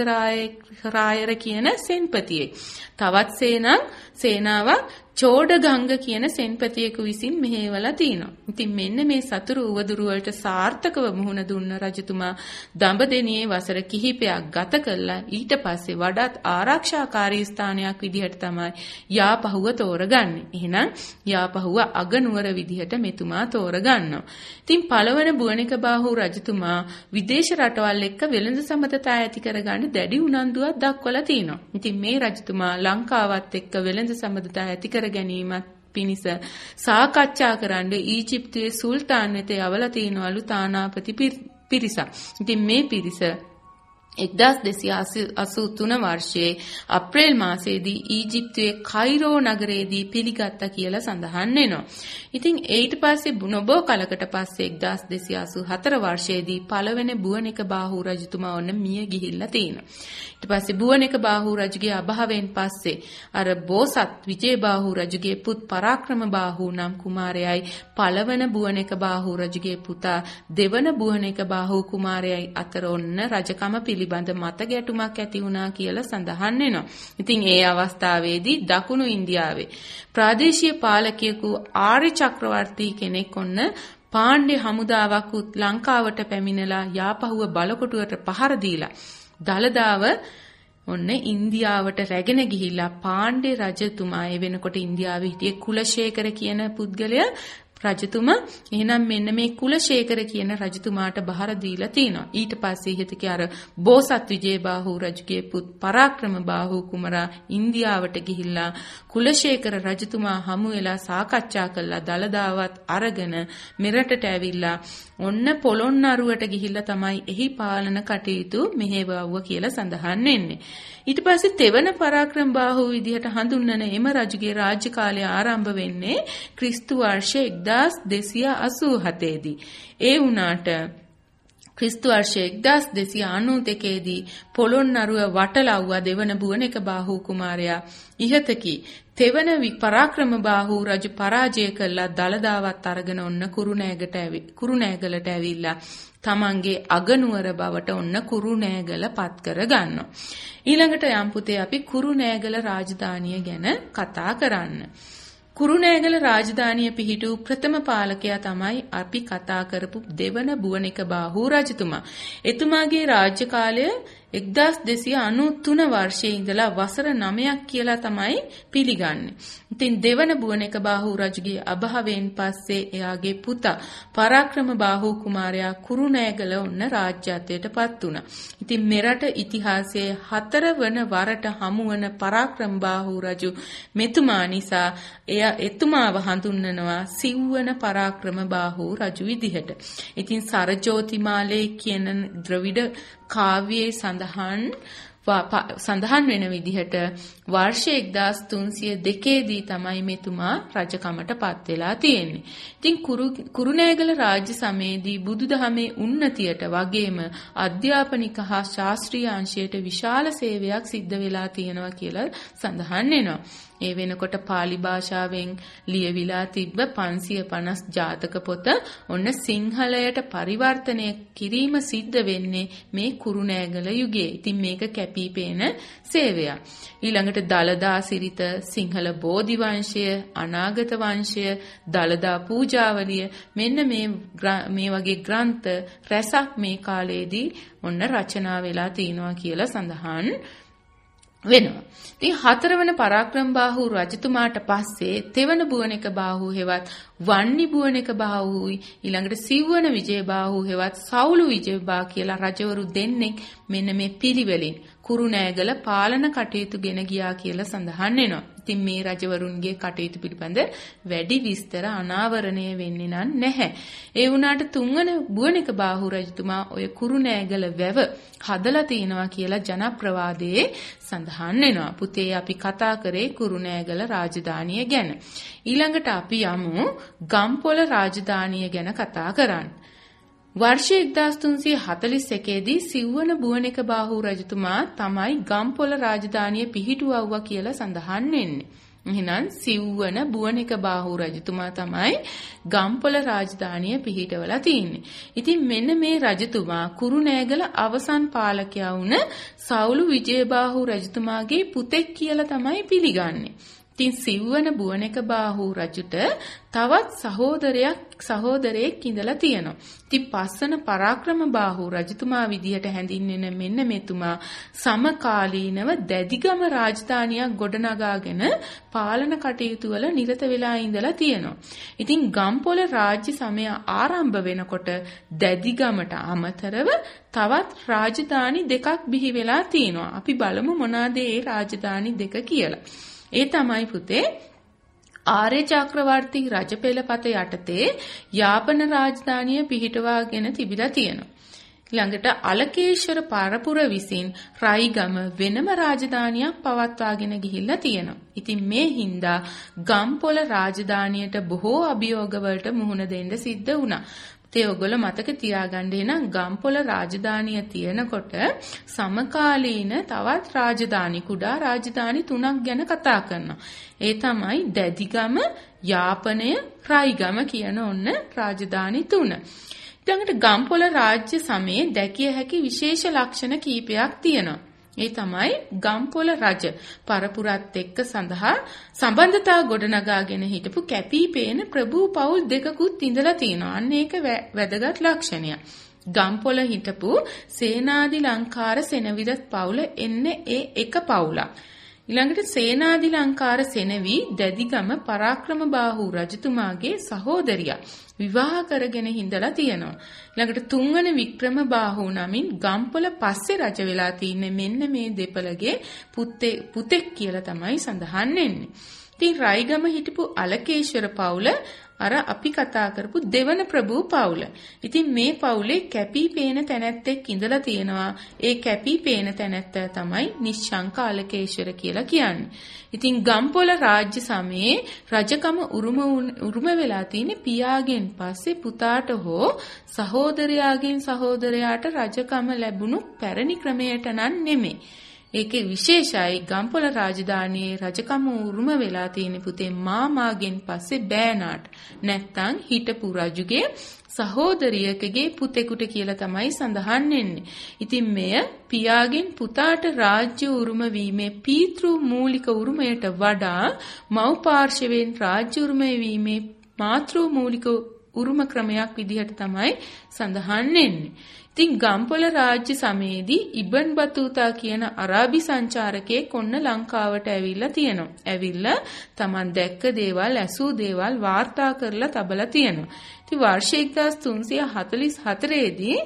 රායර කියන සෙන්පතියෙක්. තවත් සේනාවක් සේනාවක් චෝඩගංග කියන සෙන්පතියෙකු විසින් මෙහෙवला තිනවා. ඉතින් මෙන්න මේ සතුරු උවදුරු වලට සාර්ථකව මුහුණ දුන්න රජතුමා දඹදෙනියේ වසර කිහිපයක් ගත කළා. ඊට පස්සේ වඩාත් ආරක්ෂාකාරී ස්ථානයක් විදිහට තමයි යාපහුව තෝරගන්නේ. එහෙනම් යාපහුව අගනුවර විදිහට මෙතුමා තෝරගන්නවා. ඉතින් පළවන බුවනෙක බාහු රජතුමා විදේශ රටවල් එක්ක වෙළඳ සම්බන්ධතා ඇති කරගන්න දැඩි උනන්දුවක් දක්වලා තිනවා. ඉතින් මේ රජතුමා ලංකාවත් එක්ක වෙළඳ සම්බන්ධතා ඇති කර ගැනීමත් පිණිස සාකච්ඡා කරන්න ඊජිප්තුවේ සුල්තාන් වෙත යවලා තිනවලු තානාපති පිරිසක්. ඉතින් මේ පිරිස එක්දාස් දෙසිය අසූ තුන වර්ෂයේ අප්‍රේල් මාසයේදී ඊජිප්තුවේ කයිරෝ නගරයේදී පිළිගත්තා කියලා සඳහන් වෙනවා. ඉතින් ඊට පස්සේ නොබෝ කලකට පස්සේ එක්දාස් දෙසිය අසූ හතර වර්ෂයේදී පළවෙනි බුවනෙක බාහු රජතුමා ඔන්න මිය ගිහිල්ලා තිනවා. ඊට පස්සේ බුවනෙක බාහු රජුගේ අභාවයෙන් පස්සේ අර බෝසත් විජයබාහු රජුගේ පුත් පරාක්‍රමබාහු නම් කුමාරයයි පළවන බුවනෙක බාහු රජුගේ පුතා දෙවන බුවනෙක බාහු කුමාරයයි අතර ඔන්න රජකම පිළිබඳ මත ගැටුමක් ඇති වුණා කියලා සඳහන් වෙනවා. ඉතින් ඒ අවස්ථාවේදී දකුණු ඉන්දියාවේ ප්‍රාදේශීය පාලකයෙකු ආර්ය චක්‍රවර්ති කෙනෙක් ඔන්න පාණ්ඩ්‍ය හමුදාවක් උත් ලංකාවට පැමිණලා යාපහුව බලකොටුවට පහර දීලා දලදාව ඔන්න ඉන්දියාවට රැගෙන ගිහිල්ලා පාණ්ඩ්‍ය රජතුමා ඒ වෙනකොට ඉන්දියාවේ හිටියේ කුලශේඛර කියන පුද්ගලයා රජතුමා එහෙනම් මෙන්න මේ කුලශේඛර කියන රජතුමාට බහර දීලා තිනවා. ඊට පස්සේ හිතකේ අර බෝසත් විජයබාහු රජුගේ පුත් පරාක්‍රමබාහු කුමරා ඉන්දියාවට ගිහිල්ලා කුලශේඛර රජතුමා හමු වෙලා සාකච්ඡා කළා. දලදාවත් අරගෙන මෙරටට ඇවිල්ලා ඔන්න පොළොන්නරුවට ගිහිල්ලා තමයි එහි පාලන කටයුතු මෙහෙවවුවා කියලා සඳහන් වෙන්නේ. ඊට පස්සේ තෙවන පරාක්‍රමබාහු විදිහට හඳුන්වන එම රජුගේ රාජ්‍ය කාලය ආරම්භ වෙන්නේ ක්‍රිස්තු වර්ෂ එක්දාස් දෙසිය අසූ හතේ දී. ඒ වුණාට ක්‍රිස්තු වර්ෂ එක්දාස් දෙසිය අනූදෙකේ දී පොළොන්නරුව වටලව්වා දෙවන බුවනෙක බාහු කුමාරයා ඉහතකි තෙවන පරාක්‍රම බාහු රජු පරාජය කළා දළදාවත් අරගෙන ඔන්න කුරුණෑගලට ඇවි කුරුණෑගලට ඇවිල්ලා තමන්ගේ අගනුවර බවට ඔන්න කුරුණෑගල පත් කර ගන්නවා. ඊළඟට යම් පුතේ අපි කුරුණෑගල රාජධානිය ගැන කතා කරන්න. කුරුණෑගල රාජධානිය පිහිටු ප්‍රථම පාලකයා තමයි අපි කතා කරපු දෙවන බුවනික බාහු රජතුමා. එතුමාගේ රාජ්‍ය කාලය එක්දාස් දෙසිය අනූතුන වර්ෂයේ ඉඳලා වසර නවයක් කියලා තමයි පිළිගන්නේ. ඉතින් දෙවන බුවනික බාහු රජුගේ අභාවයෙන් පස්සේ එයාගේ පුතා පරාක්‍රම බාහු කුමාරයා කුරුණෑගල ඔන්න රාජ්‍යත්වයටපත් වුණා. ඉතින් මෙරට ඉතිහාසයේ හතරවන වරට හමුවන පරාක්‍රම බාහු රජු මෙතුමා නිසා එයා එතුමාව හඳුන්වනවා සිව්වන පරාක්‍රම බාහු රජු විදිහට. ඉතින් සරජෝතිමාලේ කියන ද්‍රවිඩ කාව්‍යයේ සඳහන් සඳහන් වෙන විදිහට වර්ෂ එක්දාස් තුන්සිය දෙකේ දී තමයි මෙතුමා රජකමට පත් වෙලා තියෙන්නේ. ඉතින් කුරුණෑගල රාජ්‍ය සමයේදී බුදුදහමේ උන්නතියට වගේම අධ්‍යාපනික හා ශාස්ත්‍රීය අංශයට විශාල සේවයක් සිද්ධ වෙලා තියෙනවා කියලා සඳහන් වෙනවා. ඒ වෙනකොට පාලි භාෂාවෙන් ලියවිලා තිබ්බ පන්සිය පනස් ජාතක පොත ඔන්න සිංහලයට පරිවර්තනය කිරීම සිද්ධ වෙන්නේ මේ කුරුණෑගල යුගයේ. ඉතින් මේක කැපිපේන සේවයක්. ඊළඟට දළදා සිරිත, සිංහල බෝධි වංශය, අනාගත වංශය, දළදා පූජාවලිය මෙන්න මේ මේ වගේ ග්‍රන්ථ රැසක් මේ කාලේදී ඔන්න රචනා වෙලා තිනවා කියලා සඳහන් වෙනවා. ඉතින් හතරවන පරාක්‍රම බාහු රජතුමාට පස්සේ තෙවන බුවනික බාහු හෙවත් වන්නි බුවනික බාහුයි ඊළඟට සිව්වන විජය බාහු හෙවත් සවුළු විජයබා කියලා රජවරු දෙන්නෙක් මෙන්න මේ පිළිවෙලින් කුරුණෑගල පාලන කටයුතු ගෙන ගියා කියලා සඳහන් වෙනවා. ඉතින් මේ රජවරුන්ගේ කටයුතු පිළිබඳ වැඩි විස්තර අනාවරණය වෙන්නේ නැහැ. ඒ වුණාට තුන්වන බුවනික බාහු රජතුමා ඔය කුරුණෑගල වැව හදලා තිනවා කියලා ජනප්‍රවාදයේ සඳහන් වෙනවා. පුතේ අපි කතා කරේ කුරුණෑගල රාජධානිය ගැන. ඊළඟට අපි යමු ගම්පොළ රාජධානිය ගැන කතා කරන්න. වර්ෂ එක්දාස් තුන්සිය හතළිස් එකේ දී සිව්වන බුවනික බාහු රජතුමා තමයි ගම්පොළ රාජධානිය පිහිටුවවුවා කියලා සඳහන් වෙන්නේ. එහෙනම් සිව්වන බුවනික බාහු රජතුමා තමයි ගම්පොළ රාජධානිය පිහිටවලා තින්නේ. ඉතින් මෙන්න මේ රජතුමා කුරුණෑගල අවසන් පාලකයා වුණ සවුළු විජයබාහු රජතුමාගේ පුතෙක් කියලා තමයි පිළිගන්නේ. ඉතින් සිව්වන බුවනික බාහු රජුට තවත් සහෝදරයක් සහෝදරයෙක් ඉඳලා තියෙනවා. ඉතින් පස්වන පරාක්‍රම බාහු රජතුමා විදිහට හැඳින්වෙන මෙන්න මෙතුමා සමකාලීනව දැදිගම රාජධානියක් ගොඩනගාගෙන පාලන කටයුතු වල නිරත වෙලා ඉඳලා තියෙනවා. ඉතින් ගම්පොළ රාජ්‍ය සමය ආරම්භ වෙනකොට දැදිගමට අමතරව තවත් රාජධානි දෙකක් බිහි වෙලා තියෙනවා. අපි බලමු මොනවාද ඒ රාජධානි දෙක කියලා. ඒ තමයි පුතේ ආර්ය චක්‍රවර්ති රජපෙළපත යටතේ යාපන රාජධානිය පිහිටවාගෙන තිබිලා තියෙනවා. ඊළඟට අලකේශ්වර පරපුර විසින් රයිගම වෙනම රාජධානියක් පවත්වාගෙන ගිහිල්ලා තියෙනවා. ඉතින් මේ හින්දා ගම්පොළ රාජධානියට බොහෝ අභියෝගවලට මුහුණ දෙන්න සිද්ධ වුණා. ඒ ඔයගොල්ලෝ මතක තියාගන්න එහෙනම් ගම්පොළ රාජධානිය තියෙනකොට සමකාලීන තවත් රාජධානි කුඩා රාජධානි තුනක් ගැන කතා කරනවා. ඒ තමයි දැදිගම, යාපනය, රයිගම කියන ඔන්න රාජධානි තුන. ඊළඟට ගම්පොළ රාජ්‍ය සමයේ දැකිය හැකි විශේෂ ලක්ෂණ කීපයක් තියෙනවා. ඒ තමයි ගම්පොළ රජ පරපුරත් එක්ක සඳහා සම්බන්ධතා ගොඩනගාගෙන හිටපු කැපිපේන ප්‍රභූ පවුල් දෙකකුත් ඉඳලා තියෙනවා. අන්න ඒක වැදගත් ලක්ෂණයක්. ගම්පොළ හිටපු සේනාදි ලංකාර සෙනවිරත් පවුල එන්නේ ඒ එක පවුලක්. ඊළඟට සේනාදි ලංකාර සෙනවි දැදිගම පරාක්‍රම බාහු රජතුමාගේ සහෝදරියක් විවාහ කරගෙන හිඳලා තියෙනවා. ඊළඟට තුන්වන වික්‍රම බාහු නමින් ගම්පොළ පස්සේ රජ වෙලා තින්නේ මෙන්න මේ දෙපළගේ පුතේ පුතෙක් කියලා තමයි සඳහන් වෙන්නේ. ඉතින් රයිගම හිටපු අලකේශ්වර පවුල අර අපි කතා කරපු දෙවන ප්‍රභූ පවුල. ඉතින් මේ පවුලේ කැපී පේන තැනැත්තෙක් ඉඳලා තියෙනවා. ඒ කැපී පේන තැනැත්තා තමයි නිශ්ශංක අලකේශර කියලා කියන්නේ. ඉතින් ගම්පොළ රාජ්‍ය සමයේ රජකම උරුම උරුම වෙලා තියෙන පියාගෙන් පස්සේ පුතාට හෝ සහෝදරයාගෙන් සහෝදරයාට රජකම ලැබුණු පැරණි ක්‍රමයට නම් නෙමෙයි. ඒකේ විශේෂයි ගම්පොළ රාජධානියේ රජකම උරුම වෙලා තියෙන පුතේ මාමාගෙන් පස්සේ බෑනාට නැත්තම් හිටපු රජුගේ සහෝදරියකගේ පුතෙකුට කියලා තමයි සඳහන් වෙන්නේ. ඉතින් මෙය පියාගෙන් පුතාට රාජ්‍ය උරුම වීමේ පීතෘ මූලික උරුමයට වඩා මව් පාර්ශවයෙන් රාජ්‍ය උරුමය වීමේ මාතෘ මූලික උරුම ක්‍රමයක් විදිහට තමයි සඳහන් වෙන්නේ. ඉතින් ගම්පොළ රාජ්‍ය සමයේදී ඉබන් බතූතා කියන අරාබි සංචාරකයෙක් ඔන්න ලංකාවට ඇවිල්ලා තියෙනවා. ඇවිල්ලා Taman දැක්ක දේවල්, ඇසූ දේවල් වාර්තා කරලා තබලා තියෙනවා. ඉතින් වර්ෂ එක්දාස් තුන්සිය හතළිස් හතරේ දී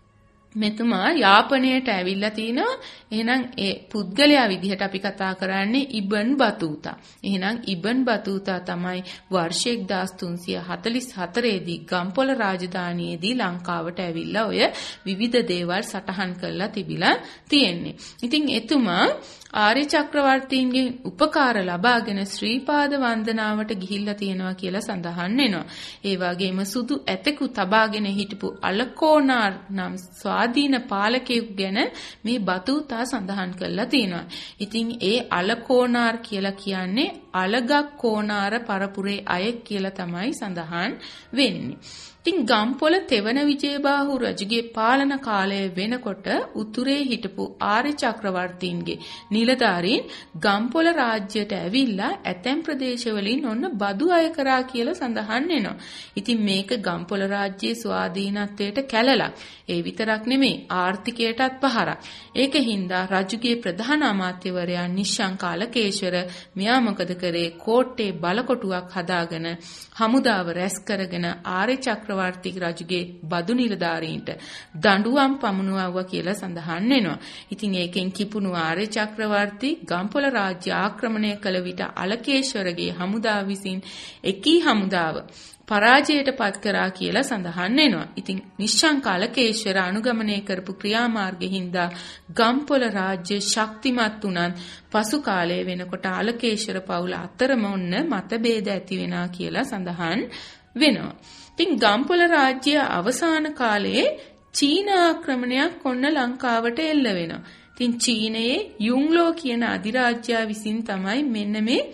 මෙතුමා යාපනයට ඇවිල්ලා තිනවා. එහෙනම් ඒ පුද්ගලයා විදිහට අපි කතා කරන්නේ ඉබන් බතූතා. එහෙනම් ඉබන් බතූතා තමයි වර්ෂ එක්දාස් තුන්සිය හතළිස් හතරේ දී ගම්පොළ රාජධානියේදී ලංකාවට ඇවිල්ලා ඔය විවිධ දේවල් සටහන් කරලා තිබිලා තියෙන්නේ. ඉතින් එතුමා ආර්ය චක්‍රවර්තීන්ගෙන් උපකාර ලබාගෙන ශ්‍රීපාද වන්දනාවට ගිහිල්ලා තියෙනවා කියලා සඳහන් වෙනවා. ඒ වගේම සුදු ඇතෙකු තබාගෙන හිටපු අලකෝනාර් නම් ස්වාධීන පාලකයෙකු ගැන මේ බතූතා සඳහන් කරලා තියෙනවා. ඉතින් ඒ අලකෝනාර් කියලා කියන්නේ අලගක් කෝනාර පරපුරේ අයෙක් කියලා තමයි සඳහන් වෙන්නේ. ඉතින් ගම්පොළ තෙවන විජයබාහු රජුගේ පාලන කාලය වෙනකොට උතුරේ හිටපු ආර්ය චක්‍රවර්තීන්ගේ නිලධාරීන් ගම්පොළ රාජ්‍යයට ඇවිල්ලා ඇතැම් ප්‍රදේශවලින් ඔන්න බදු අය කරා කියලා සඳහන් වෙනවා. ඉතින් මේක ගම්පොළ රාජ්‍යයේ ස්වාධීනත්වයට කැළලක්. ඒ විතරක් නෙමෙයි ආර්ථිකයටත් පහරක්. ඒකින්දා රජුගේ ප්‍රධාන අමාත්‍යවරයා නිශ්ශංක අලකේශර මෙයා මොකද කරේ? කෝට්ටේ බලකොටුවක් හදාගෙන හමුදාව රැස් කරගෙන ආර්ය චක්‍රවර්ති රජුගේ බදු නිලධාරීන්ට දඬුවම් පමුණුවුවා කියලා සඳහන් වෙනවා. ඉතින් ඒකෙන් කිපුණු ආර්ය චක්‍රවර්ති ගම්පොළ රාජ්‍ය ආක්‍රමණය කළ විට අලකේශවරගේ හමුදාව විසින් එකී හමුදාව පරාජයට පත් කරා කියලා සඳහන් වෙනවා. ඉතින් නිශ්ශංක අලකේශර අනුගමනය කරපු ක්‍රියාමාර්ගෙහිඳ ගම්පොළ රාජ්‍ය ශක්තිමත් වුණත් පසු කාලයේ වෙනකොට අලකේශර පවුල අතරම ඔන්න මතභේද ඇති වෙනා කියලා සඳහන් වෙනවා. ඉතින් ගම්පොළ රාජ්‍ය අවසාන කාලයේ චීන ආක්‍රමණයක් ඔන්න ලංකාවට එල්ල වෙනවා. ඉතින් චීනයේ යුන්ලෝ කියන අධිරාජ්‍යයා විසින් තමයි මෙන්න මේ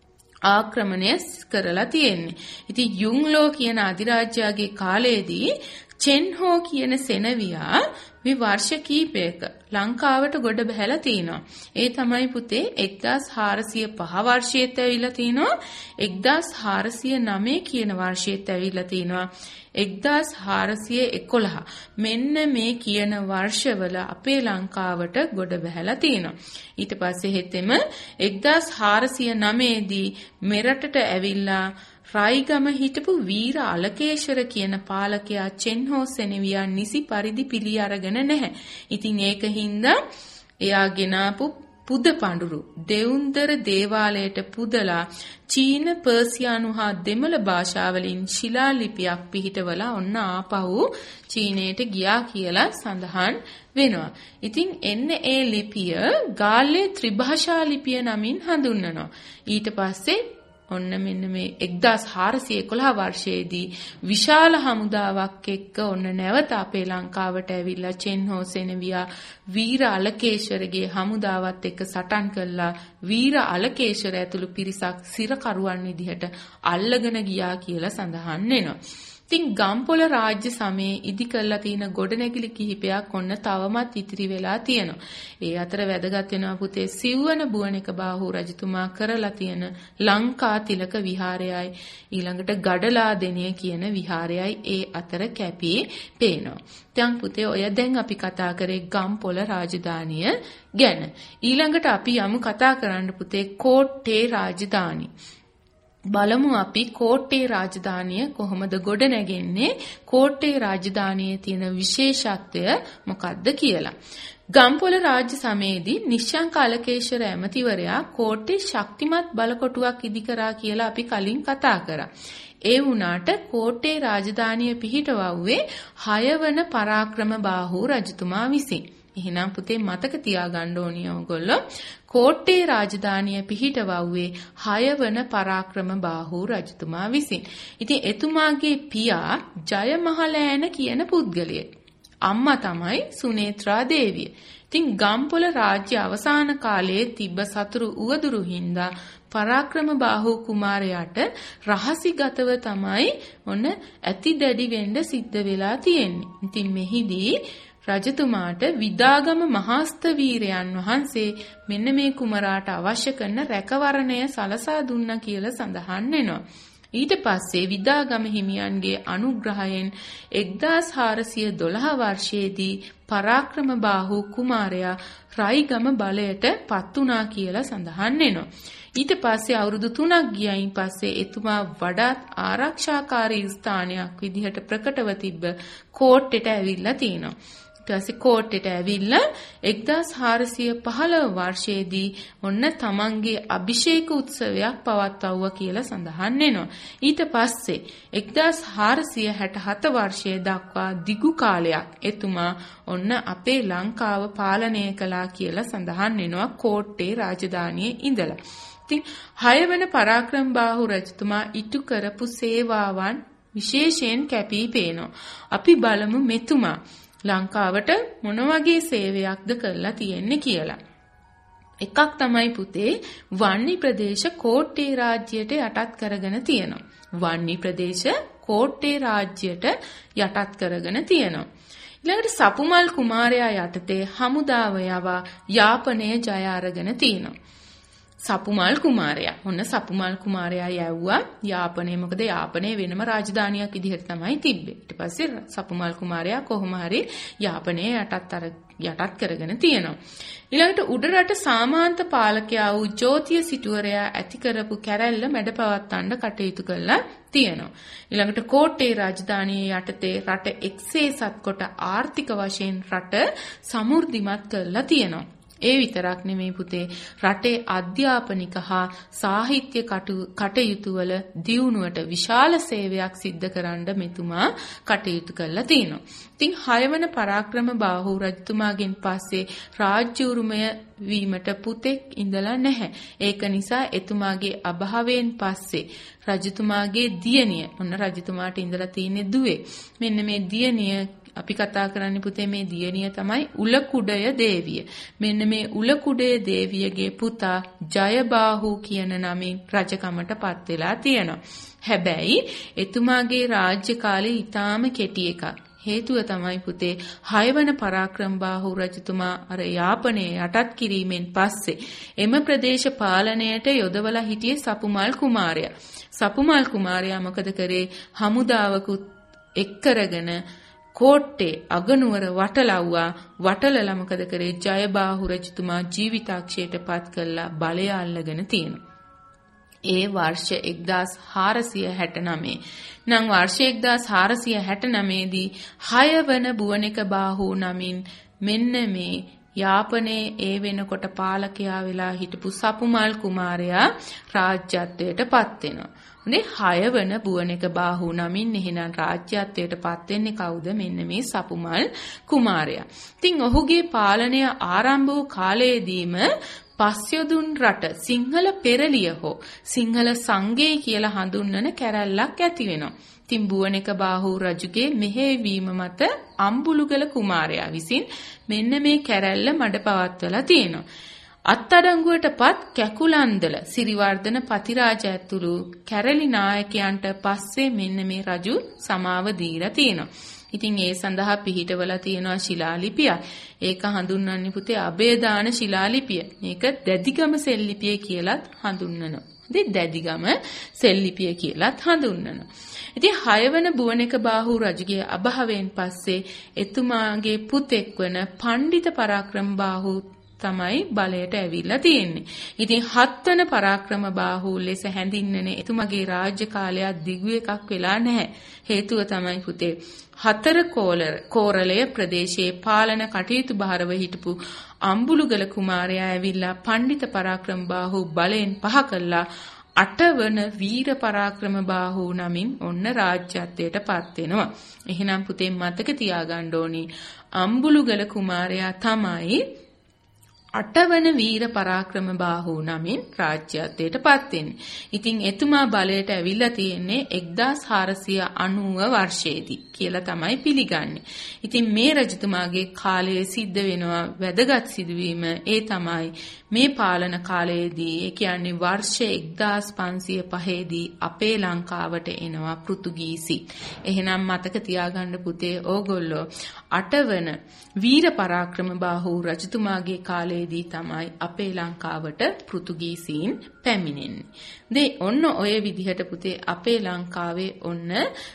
ආක්‍රමණය කරලා තියෙන්නේ. ඉතින් යුන්ලෝ කියන අධිරාජ්‍යයාගේ කාලයේදී චෙන්හෝ කියන සෙනවියා මේ වර්ෂ කීපයක ලංකාවට ගොඩ බැහැලා තිනවා. ඒ තමයි පුතේ එක්දාස් හාරසිය පහ වර්ෂයේත් ඇවිල්ලා තිනවා. එක්දාස් හාරසිය නවය කියන වර්ෂයේත් ඇවිල්ලා තිනවා. එක්දාස් හාරසිය එකොළහ මෙන්න මේ කියන වර්ෂවල අපේ ලංකාවට ගොඩ බැහැලා තිනවා. ඊට පස්සේ හෙතෙම එක්දාස් හාරසිය නවය දී මෙරටට ඇවිල්ලා රයිගම හිටපු වීර අලකේශර කියන පාලකයා චෙන්හෝ සෙනවියා නිසි පරිදි පිළි අරගෙන නැහැ. ඉතින් ඒකින්ද එයා ගෙනාපු පුද පඬුරු දෙවුන්දර දේවාලයට පුදලා චීන පර්සියානු හා දෙමළ භාෂාවලින් ශිලා ලිපියක් පිහිටවලා ඔන්න ආපහු චීනයට ගියා කියලා සඳහන් වෙනවා. ඉතින් එන්න ඒ ලිපිය ගාල්ලේ ත්‍රිභාෂා ලිපිය නමින් හඳුන්වනවා. ඊට පස්සේ ඔන්න මෙන්න මේ එක්දාස් හාරසිය එකොළහ වර්ෂයේදී විශාල හමුදාවක් එක්ක ඔන්න නැවත අපේ ලංකාවට ඇවිල්ලා චෙන්හෝ සෙනවියා වීර අලකේශරගේ හමුදාවත් එක්ක සටන් කළා. වීර අලකේශර ඇතුළු පිරිසක් සිරකරුවන් විදිහට අල්ලගෙන ගියා කියලා සඳහන් වෙනවා. ඉතින් ගම්පොළ රාජ්‍ය සමයේ ඉදි කරලා තියෙන ගොඩනැගිලි කිහිපයක් ඔන්න තවමත් ඉතිරි වෙලා තියෙනවා. ඒ අතර වැදගත් වෙනවා පුතේ සිව්වන බුවනික බාහු රජතුමා කරලා තියෙන ලංකා තිලක විහාරයයි ඊළඟට ගඩලා දෙනිය කියන විහාරයයි ඒ අතර කැපී පේනවා. දැන් පුතේ ඔය දැන් අපි කතා කරේ ගම්පොළ රාජධානිය ගැන. ඊළඟට අපි යමු කතා කරන්න පුතේ කෝට්ටේ රාජධානිය. බලමු අපි කෝට්ටේ රාජධානිය කොහොමද ගොඩ නැගෙන්නේ, කෝට්ටේ රාජධානියේ තියෙන විශේෂත්වය මොකක්ද කියලා. ගම්පොළ රාජ්‍ය සමයේදී නිශ්ශංක අලකේශර ඇමතිවරයා කෝට්ටේ ශක්තිමත් බලකොටුවක් ඉදි කරා කියලා අපි කලින් කතා කරා. ඒ වුණාට කෝට්ටේ රාජධානිය පිහිටවුවේ හයවන පරාක්‍රම බාහු රජතුමා විසින්. එහෙනම් පුතේ මතක තියාගන්න ඕනිය ඔයගොල්ලෝ කෝට්ටේ රාජධානිය පිහිටවුවේ හයවන පරාක්‍රම බාහු රජතුමා විසින්. ඉතින් එතුමාගේ පියා ජයමහලෑන කියන පුද්ගලයෙක්. අම්මා තමයි සුනේත්‍රා දේවිය. ඉතින් ගම්පොළ රාජ්‍ය අවසාන කාලයේ තිබ්බ සතුරු උවදුරු හින්දා පරාක්‍රම බාහු කුමාරයාට රහසිගතව තමයි ඔන්න ඇති දැඩි වෙන්න සිද්ධ වෙලා තියෙන්නේ. ඉතින් මෙහිදී රජතුමාට විදාගම මහාස්ත වීරයන් වහන්සේ මෙන්න මේ කුමරාට අවශ්‍ය කරන රැකවරණය සලසා දුන්නා කියලා සඳහන් වෙනවා. ඊට පස්සේ විදාගම හිමියන්ගේ අනුග්‍රහයෙන් එක්දාස් හාරසිය දොළහ වර්ෂයේදී පරාක්‍රම බාහු කුමාරයා රයිගම බලයට පත් වුණා කියලා සඳහන් වෙනවා. ඊට පස්සේ අවුරුදු තුනක් ගියයින් පස්සේ එතුමා වඩාත් ආරක්ෂාකාරී ස්ථානයක් විදිහට ප්‍රකටව තිබ්බ කෝට්ටෙට ඇවිල්ලා තිනවා. ඊට පස්සේ කෝට්ටෙට ඇවිල්ලා එක්දාස් හාරසිය පහළොව වර්ෂයේදී ඔන්න තමන්ගේ අභිෂේක උත්සවයක් පවත්වුවා කියලා සඳහන් වෙනවා. ඊට පස්සේ එක්දාස් හාරසිය හැට හත වර්ෂයේ දක්වා දිගු කාලයක් එතුමා ඔන්න අපේ ලංකාව පාලනය කළා කියලා සඳහන් වෙනවා කෝට්ටේ රාජධානියේ ඉඳලා. ඉතින් හයවන පරාක්‍රම බාහු රජතුමා ඉටු කරපු සේවාවන් විශේෂයෙන් කැපී පේනවා. අපි බලමු මෙතුමා ලංකාවට මොන වගේ සේවයක්ද කරලා තියෙන්නේ කියලා. එකක් තමයි පුතේ වන්නි ප්‍රදේශ කෝට්ටේ රාජ්‍යයට යටත් කරගෙන තියෙනවා. වන්නි ප්‍රදේශ කෝට්ටේ රාජ්‍යයට යටත් කරගෙන තියෙනවා. ඊළඟට සපුමල් කුමාරයා යටතේ හමුදාව යවා යාපනය ජය අරගෙන තියෙනවා. සපුමල් කුමාරයා. ඔන්න සපුමල් කුමාරයා යවුවා යාපනයේ. මොකද යාපනයේ වෙනම රාජධානියක් විදිහට තමයි තිබ්බේ. ඊට පස්සේ සපුමල් කුමාරයා කොහොම හරි යාපනයේ යටත් අර යටත් කරගෙන තියෙනවා. ඊළඟට උඩරට සාමාන්ත පාලකයා වූ ජෝතිය සිටුවරයා ඇති කරපු කැරැල්ල මැඩපවත්තන්න කටයුතු කළා තියෙනවා. ඊළඟට කෝට්ටේ රාජධානියේ යටතේ රට එක්සේසත් කොට ආර්ථික වශයෙන් රට සමෘද්ධිමත් කරලා තියෙනවා. ඒ විතරක් නෙමෙයි පුතේ රටේ අධ්‍යාපනික හා සාහිත්‍ය කටයුතු වල දියුණුවට විශාල සේවයක් සිද්ධ කරන්න මෙතුමා කටයුතු කළා තියෙනවා. ඉතින් හයවන පරාක්‍රම බාහු රජතුමාගෙන් පස්සේ රාජ්‍ය උරුමය වීමට පුතෙක් ඉඳලා නැහැ. ඒක නිසා එතුමාගේ අභාවයෙන් පස්සේ රජතුමාගේ දියණිය ඔන්න රජතුමාට ඉඳලා තියෙන දුවේ. මෙන්න මේ දියණිය අපි කතා කරන්නේ පුතේ මේ දියණිය තමයි උලකුඩය දේවිය. මෙන්න මේ උලකුඩය දේවියගේ පුතා ජයබාහු කියන නමින් රජකමට පත් වෙලා තියෙනවා. හැබැයි එතුමාගේ රාජ්‍ය කාලේ ඊටාම කෙටි එකක්. හේතුව තමයි පුතේ හයවන පරාක්‍රම බාහු රජතුමා අර යාපනයේ යටත් කිරීමෙන් පස්සේ එම ප්‍රදේශ පාලනයට යොදවලා හිටියේ සපුමල් කුමාරයා. සපුමල් කුමාරයා මොකද කරේ? හමුදාවකුත් එක් කරගෙන කෝට්ටේ අගනුවර වටලව්වා. වටලලා මොකද කරේ? ජයබාහු රජතුමා ජීවිතාක්ෂයට පත් කළා බලය අල්ලගෙන තියෙනවා. ඒ වර්ෂ එක්දාස් හාරසිය හැට නවය. නම් වර්ෂ එක්දාස් හාරසිය හැට නවය දී හයවන බුවනෙක බාහු නමින් මෙන්න මේ යාපනයේ ඒ වෙනකොට පාලකයා වෙලා හිටපු සපුමල් කුමාරයා රාජ්‍යත්වයට පත් වෙනවා. හොඳේ හයවන බුවනෙක බාහු නමින් එහෙනම් රාජ්‍යත්වයට පත් වෙන්නේ කවුද? මෙන්න මේ සපුමල් කුමාරයා. ඉතින් ඔහුගේ පාලනය ආරම්භ වූ කාලයේදීම පස්යොදුන් රට සිංහල පෙරලිය හෝ සිංහල සංඝේ කියලා හඳුන්වන කැරැල්ලක් ඇති වෙනවා. ඉතින් බුවනෙක බාහු රජුගේ මෙහෙයවීම මත අම්බුලුගල කුමාරයා විසින් මෙන්න මේ කැරැල්ල මඩපවත්වලා තියෙනවා. අත්අඩංගුවටපත් කැකුලන්දල සිරිවර්ධන පතිරාජ ඇතුළු කැරලි නායකයන්ට පස්සේ මෙන්න මේ රජු සමාව දීලා තියෙනවා. ඉතින් ඒ සඳහා පිහිටවලා තියෙනවා ශිලාලිපියක්. ඒක හඳුන්වන්නේ පුතේ අබේදාන ශිලාලිපිය. මේක දැදිගම සෙල්ලිපිය කියලාත් හඳුන්වනවා. ඉතින් දැදිගම සෙල්ලිපිය කියලාත් හඳුන්වනවා. ඉතින් හයවන බුවනෙක බාහු රජුගේ අභාවයෙන් පස්සේ එතුමාගේ පුතෙක් වන පණ්ඩිත පරාක්‍රම බාහු තමයි බලයට ඇවිල්ලා තියෙන්නේ. ඉතින් හත්වන පරාක්‍රම බාහු ලෙස හැඳින්වෙන එතුමාගේ රාජ්‍ය කාලයක් දිගු එකක් වෙලා නැහැ. හේතුව තමයි පුතේ හතර කෝරළය ප්‍රදේශයේ පාලන කටයුතු භාරව හිටපු අම්බුලුගල කුමාරයා ඇවිල්ලා පණ්ඩිත පරාක්‍රම බාහු බලයෙන් පහ කළා අටවන වීර පරාක්‍රම බාහු නමින් ඔන්න රාජ්‍යත්වයට පත් වෙනවා. එහෙනම් පුතේ මතක තියාගන්න ඕනි අම්බුලුගල කුමාරයා තමයි අටවන වීර පරාක්‍රම බාහු නමින් රාජ්‍යත්වයට පත් වෙන්නේ. ඉතින් එතුමා බලයට ඇවිල්ලා තියෙන්නේ එක්දාස් හාරසිය අනූව වර්ෂයේදී කියලා තමයි පිළිගන්නේ. ඉතින් මේ රජතුමාගේ කාලයේ සිද්ධ වෙනවා වැදගත් සිදුවීම. ඒ තමයි මේ පාලන කාලයේදී ඒ කියන්නේ වර්ෂ එක්දාස් පන්සිය පහේදී අපේ ලංකාවට එනවා පෘතුගීසි. එහෙනම් මතක තියාගන්න පුතේ ඕගොල්ලෝ අටවන වීර පරාක්‍රම බාහු රජතුමාගේ කාලයේදී තමයි අපේ ලංකාවට පෘතුගීසීන් පැමිණෙන්නේ. දේ ඔන්න ඔය විදිහට පුතේ අපේ ලංකාවේ ඔන්න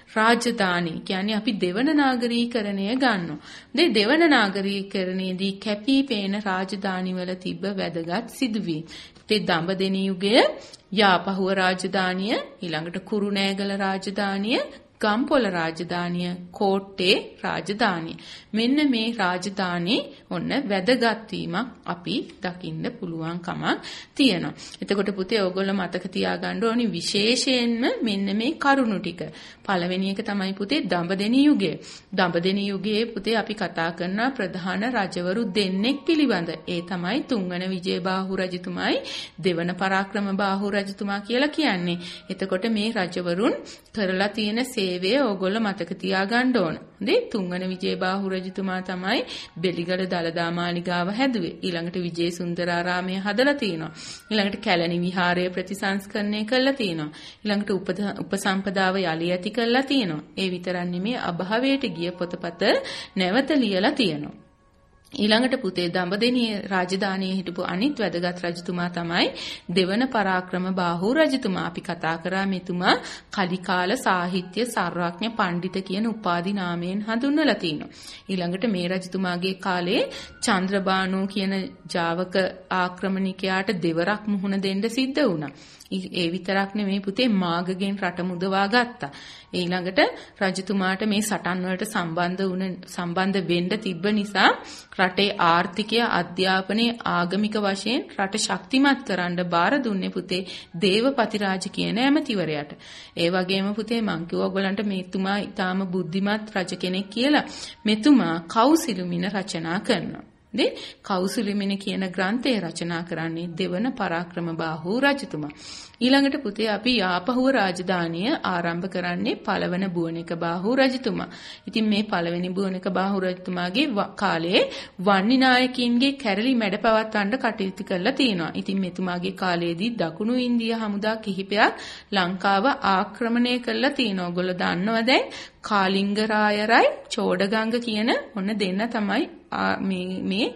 රාජධානී කියන්නේ අපි දෙවන නාගරීකරණය ගන්නවා. දේ දෙවන නාගරීකරණයේදී කැපී පෙනෙන රාජධානි වල තිබ්බ වැදගත් සිදුවීම්. ඒ දඹදෙණි යුගයේ යාපහුව රාජධානිය, ඊළඟට කුරුණෑගල රාජධානිය, ගම්පොළ රාජධානිය, කෝට්ටේ රාජධානිය. මෙන්න මේ රාජධානී ඔන්න වැදගත් වීමක් අපි දකින්න පුළුවන්කමක් තියෙනවා. එතකොට පුතේ ඔයගොල්ලෝ මතක තියාගන්න ඕනි විශේෂයෙන්ම මෙන්න මේ කරුණු ටික. පළවෙනි එක තමයි පුතේ දඹදෙණි යුගය. දඹදෙණි යුගයේ පුතේ අපි කතා කරන ප්‍රධාන රජවරු දෙන්නෙක් පිළිබඳ. ඒ තමයි තුන්වන විජයබාහු රජතුමායි දෙවන පරාක්‍රම බාහු රජතුමා කියලා කියන්නේ. එතකොට මේ රජවරුන් කරලා තියෙන සේවය ඕගොල්ලෝ මතක තියාගන්න ඕන. හොඳේ තුන්වන විජයබාහු රජතුමා තමයි බෙලිගල දළදා මාලිගාව හැදුවේ. ඊළඟට විජේසුන්දරාරාමය හදලා තිනවා. ඊළඟට කැලණි විහාරය ප්‍රතිසංස්කරණය කළා තිනවා. ඊළඟට උපසම්පදාව යලි ඇති කළා තිනවා. ඒ විතරක් නෙමෙයි අභාවයට ගිය පොතපත නැවත ලියලා තිනවා. ඊළඟට පුතේ දඹදෙණිය රාජධානියේ හිටපු අනිත් වැදගත් රජතුමා තමයි දෙවන පරාක්‍රම බාහු රජතුමා. අපි කතා කරා මෙතුමා කලිකාල සාහිත්‍ය සර්වඥ පඬිත කියන උපාධි නාමයෙන් හඳුන්වලා තිනවා. ඊළඟට මේ රජතුමාගේ කාලේ චන්ද්‍රබානු කියන ජාවක ආක්‍රමණිකයාට දෙවරක් මුහුණ දෙන්න සිද්ධ වුණා. ඒ විතරක් නෙමෙයි පුතේ මාගගෙන් රට මුදවා ගත්තා. ඊළඟට රජතුමාට මේ සටන් වලට සම්බන්ධ වුණ සම්බන්ධ වෙන්න තිබ්බ නිසා රටේ ආර්ථිකය අධ්‍යාපනයේ ආගමික වශයෙන් රට ශක්තිමත් කරන්න බාර දුන්නේ පුතේ දේවපති රාජ කියන ඇමතිවරයාට. ඒ වගේම පුතේ මං කිව්වා ඔයගලන්ට මෙතුමා ඊටාම බුද්ධිමත් රජ කෙනෙක් කියලා. මෙතුමා කෞසිලුමින රචනා කරනවා. දේ කෞසුලිමින කියන ග්‍රන්ථය රචනා කරන්නේ දෙවන පරාක්‍රම බාහු රජතුමා. ඊළඟට පුතේ අපි යාපහුව රාජධානිය ආරම්භ කරන්නේ පළවන බුවනික බාහු රජතුමා. ඉතින් මේ පළවෙනි බුවනික බාහු රජතුමාගේ කාලයේ වන්නි නායකින්ගේ කැරලි මැඩ පවත්වන්න කටයුතු කරලා තියෙනවා. ඉතින් මෙතුමාගේ කාලයේදී දකුණු ඉන්දිය හමුදා කිහිපයක් ලංකාව ආක්‍රමණය කරලා තියෙනවා. ඔයගොල්ලෝ දන්නවද? කාලිංග රායරයි චෝඩගංග කියන ඔන්න දෙන්න තමයි මේ මේ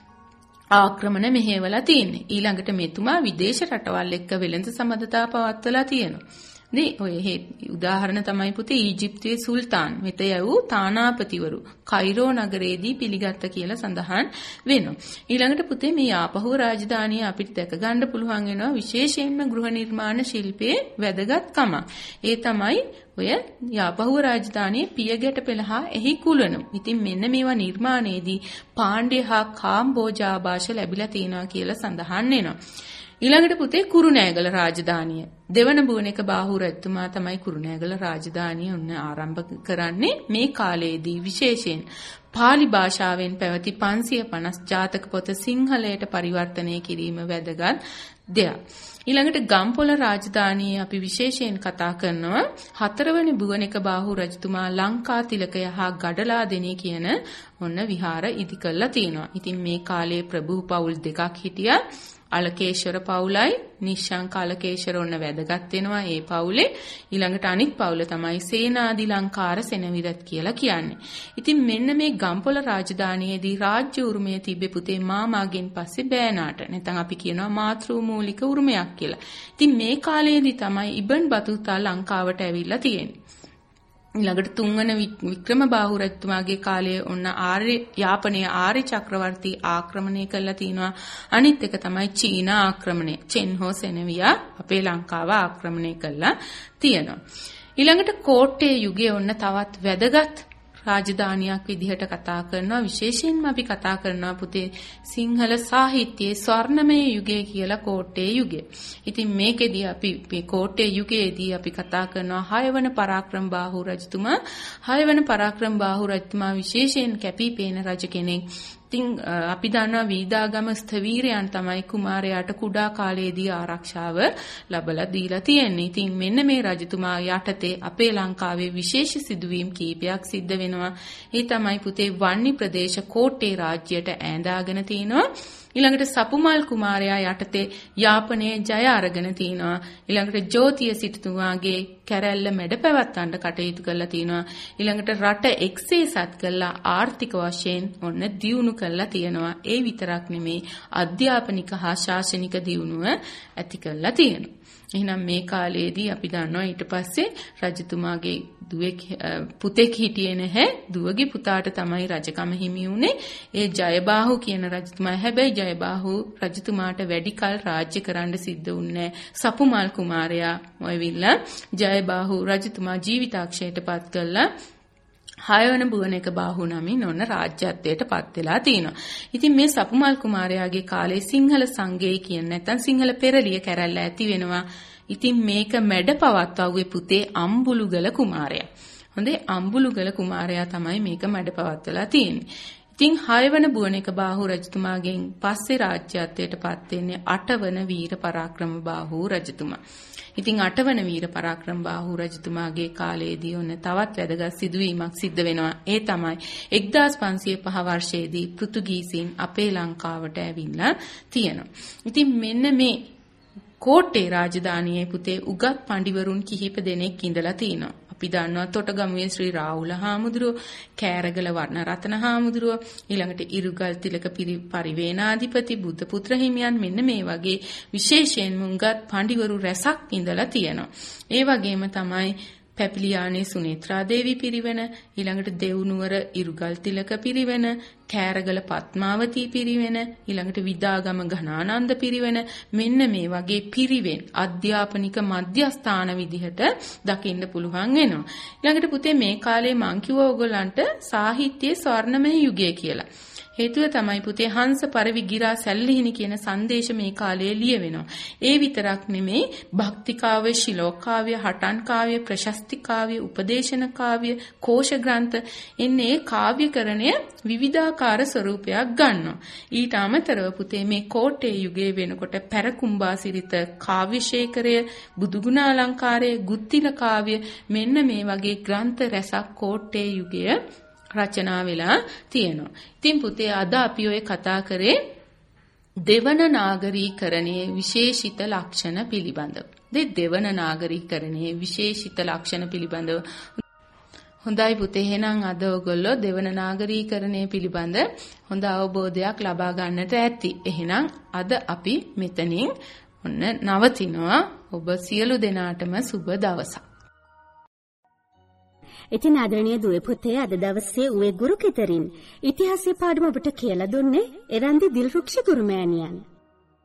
ආක්‍රමණ මෙහෙवला තියෙන්නේ. ඊළඟට මෙතුමා විදේශ රටවල් එක්ක වෙළඳ සම්බන්ධතා පවත්වලා තියෙනවා. නේ ඔය උදාහරණ තමයි පුතේ ඊජිප්තුවේ සුල්තාන් වෙත යවූ තානාපතිවරු කයිරෝ නගරයේදී පිළිගත්ත කියලා සඳහන් වෙනවා. ඊළඟට පුතේ මේ ආපහුව රාජධානිය අපිට දැක ගන්න පුළුවන් වෙනවා විශේෂයෙන්ම ගෘහ නිර්මාණ ශිල්පයේ වැදගත්කම. ඒ තමයි ඔය යාපහුව රාජධානියේ පියගැට පෙළ හා එහි කුලනු. ඉතින් මෙන්න මේවා නිර්මාණයේදී පාණ්ඩ්‍ය හා කාම්බෝජ ආభాෂ ලැබිලා තියෙනවා කියලා සඳහන් වෙනවා. ඊළඟට පුතේ කුරුණෑගල රාජධානිය. දෙවන බුවනික බාහු රජතුමා තමයි කුරුණෑගල රාජධානිය උන්න ආරම්භ කරන්නේ මේ කාලයේදී විශේෂයෙන් පාලි භාෂාවෙන් පැවති පන්සිය පනස් ජාතක පොත සිංහලයට පරිවර්තනය කිරීම වැදගත් දෙයක්. ඊළඟට ගම්පොළ රාජධානිය අපි විශේෂයෙන් කතා කරනවා හතරවෙනි බුවනික බාහු රජතුමා ලංකා තිලකය හා ගඩලාදෙණිය කියන ඔන්න විහාර ඉදි කළා තියෙනවා. ඉතින් මේ කාලයේ ප්‍රභූ පවුල් දෙකක් හිටියා. අලකේශ්වර පවුලයි නිශ්ශංක අලකේශ්වර ඔන්න වැදගත් වෙනවා ඒ පවුලේ. ඊළඟට අනිත් පවුල තමයි සේනාදි ලංකාර සෙනවිරත් කියලා කියන්නේ. ඉතින් මෙන්න මේ ගම්පොළ රාජධානියේදී රාජ්‍ය උරුමය තිබ්බේ පුතේ මාමාගෙන් පස්සේ බෑනාට. නැත්නම් අපි කියනවා මාතෘ මූලික උරුමයක් කියලා. ඉතින් මේ කාලයේදී තමයි ඉබන් බතුතා ලංකාවට ඇවිල්ලා තියෙන්නේ. ඊළඟට තුන්වන වික්‍රම බාහු රජතුමාගේ කාලයේ ඔන්න ආර්ය යාපනයේ ආර්ය චක්‍රවර්ති ආක්‍රමණය කළා තිනවා. අනිත් එක තමයි චීන ආක්‍රමණය. චෙන්හෝ සෙනවියා අපේ ලංකාව ආක්‍රමණය කළා තියෙනවා. ඊළඟට කෝට්ටේ යුගයේ ඔන්න තවත් වැදගත් රාජධානියක් විදිහට කතා කරනවා. විශේෂයෙන්ම අපි කතා කරනවා පුතේ සිංහල සාහිත්‍යයේ ස්වර්ණමය යුගය කියලා කෝට්ටේ යුගය. ඉතින් මේකෙදී අපි මේ කෝට්ටේ යුගයේදී අපි කතා කරනවා හයවන පරාක්‍රම බාහු රජතුමා. හයවන පරාක්‍රම බාහු රජතුමා විශේෂයෙන් කැපිපේන රජ කෙනෙක්. ඉතින් අපි දන්නවා වීදාගම ස්ථවීරයන් තමයි කුමාරයාට කුඩා කාලයේදී ආරක්ෂාව ලැබලා දීලා තියෙන්නේ. ඉතින් මෙන්න මේ රජතුමා යටතේ අපේ ලංකාවේ විශේෂ සිදුවීම් කීපයක් සිද්ධ වෙනවා. ඒ තමයි පුතේ වන්නි ප්‍රදේශ කෝට්ටේ රාජ්‍යයට ඈඳාගෙන තිනවා. ඊළඟට සපුමල් කුමාරයා යටතේ යාපනයේ ජය අරගෙන තිනවා. ඊළඟට ජෝතිය සිටුතුමාගේ කැරැල්ල මැඩ පැවැත්වන්න කටයුතු කරලා තිනවා. ඊළඟට රට එක්සේසත් කළා ආර්ථික වශයෙන් ඔන්න දියුණු කරලා තියනවා. ඒ විතරක් නෙමේ අධ්‍යාපනික හා ශාසනික දියුණුව ඇති කරලා තියෙනවා. එහෙනම් මේ කාලයේදී අපි දන්නවා ඊට පස්සේ රජතුමාගේ දුවෙක් පුතෙක් හිටියේ නැහැ. දුවගේ පුතාට තමයි රජකම හිමි වුණේ. ඒ ජයබාහු කියන රජතුමා. හැබැයි ජයබාහු රජතුමාට වැඩි කල රාජ්‍ය කරන්න සිද්ධ වුණේ සපුමල් කුමාරයා. ඔයවිල්ලා ජයබාහු රජතුමා ජීවිතාක්ෂයට පත් කළා. හයවන බුවනක බාහු නමින් ඔන්න රාජ්‍යත්වයට පත් වෙලා තිනවා. ඉතින් මේ සපුමල් කුමාරයාගේ කාලේ සිංහල සංඝේ කියන නැත්නම් සිංහල පෙරළිය කැරැල්ල ඇති වෙනවා. ඉතින් මේක මැඩ පවත්වුවේ පුතේ අම්බුලුගල කුමාරයා. හොඳේ අම්බුලුගල කුමාරයා තමයි මේක මැඩ පවත්වලා තියෙන්නේ. ඉතින් හයවන බුවනක බාහු රජතුමාගෙන් පස්සේ රාජ්‍යත්වයට පත් වෙන්නේ අටවන වීර පරාක්‍රම බාහු රජතුමා. ඉතින් අටවන වීර පරාක්‍රම බාහු රජතුමාගේ කාලයේදී ඔන්න තවත් වැදගත් සිදුවීමක් සිද්ධ වෙනවා. ඒ තමයි එක්දාස් පන්සිය පහ වර්ෂයේදී පෘතුගීසීන් අපේ ලංකාවට ඇවිල්ලා තියෙනවා. ඉතින් මෙන්න මේ කෝට්ටේ රාජධානියේ පුතේ උගත් පඬිවරුන් කිහිප දෙනෙක් ඉඳලා තිනවා. අපි දන්නවා තොටගමුවේ ශ්‍රී රාහුල හාමුදුරුව, කෑරගල වර්ණරත්න හාමුදුරුව, ඊළඟට ඉරුගල් තිලක පරිවේනාධිපති බුද්ධ පුත්‍ර හිමියන් මෙන්න මේ වගේ විශේෂයෙන් මුංගත් පඬිවරු රැසක් ඉඳලා තියෙනවා. ඒ වගේම තමයි පැපිලියානේ සුනේත්‍රා දේවී පිරිවෙන, ඊළඟට දෙව්නුවර ඉරුගල් තිලක පිරිවෙන, කෑරගල පත්මාවතී පිරිවෙන, ඊළඟට විදාගම ඝනානන්ද පිරිවෙන මෙන්න මේ වගේ පිරිවෙන් අධ්‍යාපනික මධ්‍යස්ථාන විදිහට දකින්න පුළුවන් වෙනවා. ඊළඟට පුතේ මේ කාලේ මං කිව්වා ඔයගොල්ලන්ට සාහිත්‍යයේ ස්වර්ණමය යුගය කියලා. හේතුව තමයි පුතේ හංස පරවි ගිරා සැල්ලිහිණි කියන සංදේශ මේ කාලයේ ලියවෙනවා. ඒ විතරක් නෙමෙයි භක්ති කාව්‍ය, ශිලෝක කාව්‍ය, හටන් කාව්‍ය, ප්‍රශස්ති කාව්‍ය, උපදේශන කාව්‍ය, කෝෂ ග්‍රන්ථ එන්නේ කාව්‍යකරණය විවිධාකාර ස්වරූපයක් ගන්නවා. ඊට අමතරව පුතේ මේ කෝට්ටේ යුගයේ වෙනකොට පැරකුම්බාසිරිත, කාව්‍යශේඛරය, බුදුගුණ අලංකාරය, ගුත්තිල කාව්‍ය මෙන්න මේ වගේ ග්‍රන්ථ රැසක් කෝට්ටේ යුගය රචනා වෙලා තියෙනවා. ඉතින් පුතේ අද අපි ඔය කතා කරේ දෙවන නාගරීකරණයේ විශේෂිත ලක්ෂණ පිළිබඳව. දෙ දෙවන නාගරීකරණයේ විශේෂිත ලක්ෂණ පිළිබඳව. හොඳයි පුතේ එහෙනම් අද ඔයගොල්ලෝ දෙවන නාගරීකරණය පිළිබඳ හොඳ අවබෝධයක් ලබා ගන්නට ඇති. එහෙනම් අද අපි මෙතනින් ඔන්න නවතිනවා. ඔබ සියලු දෙනාටම සුබ දවසක්. ඉතින් ආදරණීය දුවේ පුතේ අද දවසේ උවේ ගුරු කෙතරින් ඉතිහාසයේ පාඩම ඔබට කියලා දුන්නේ එරන්දි දිල්රුක්ෂ ගුරුමෑණියන්.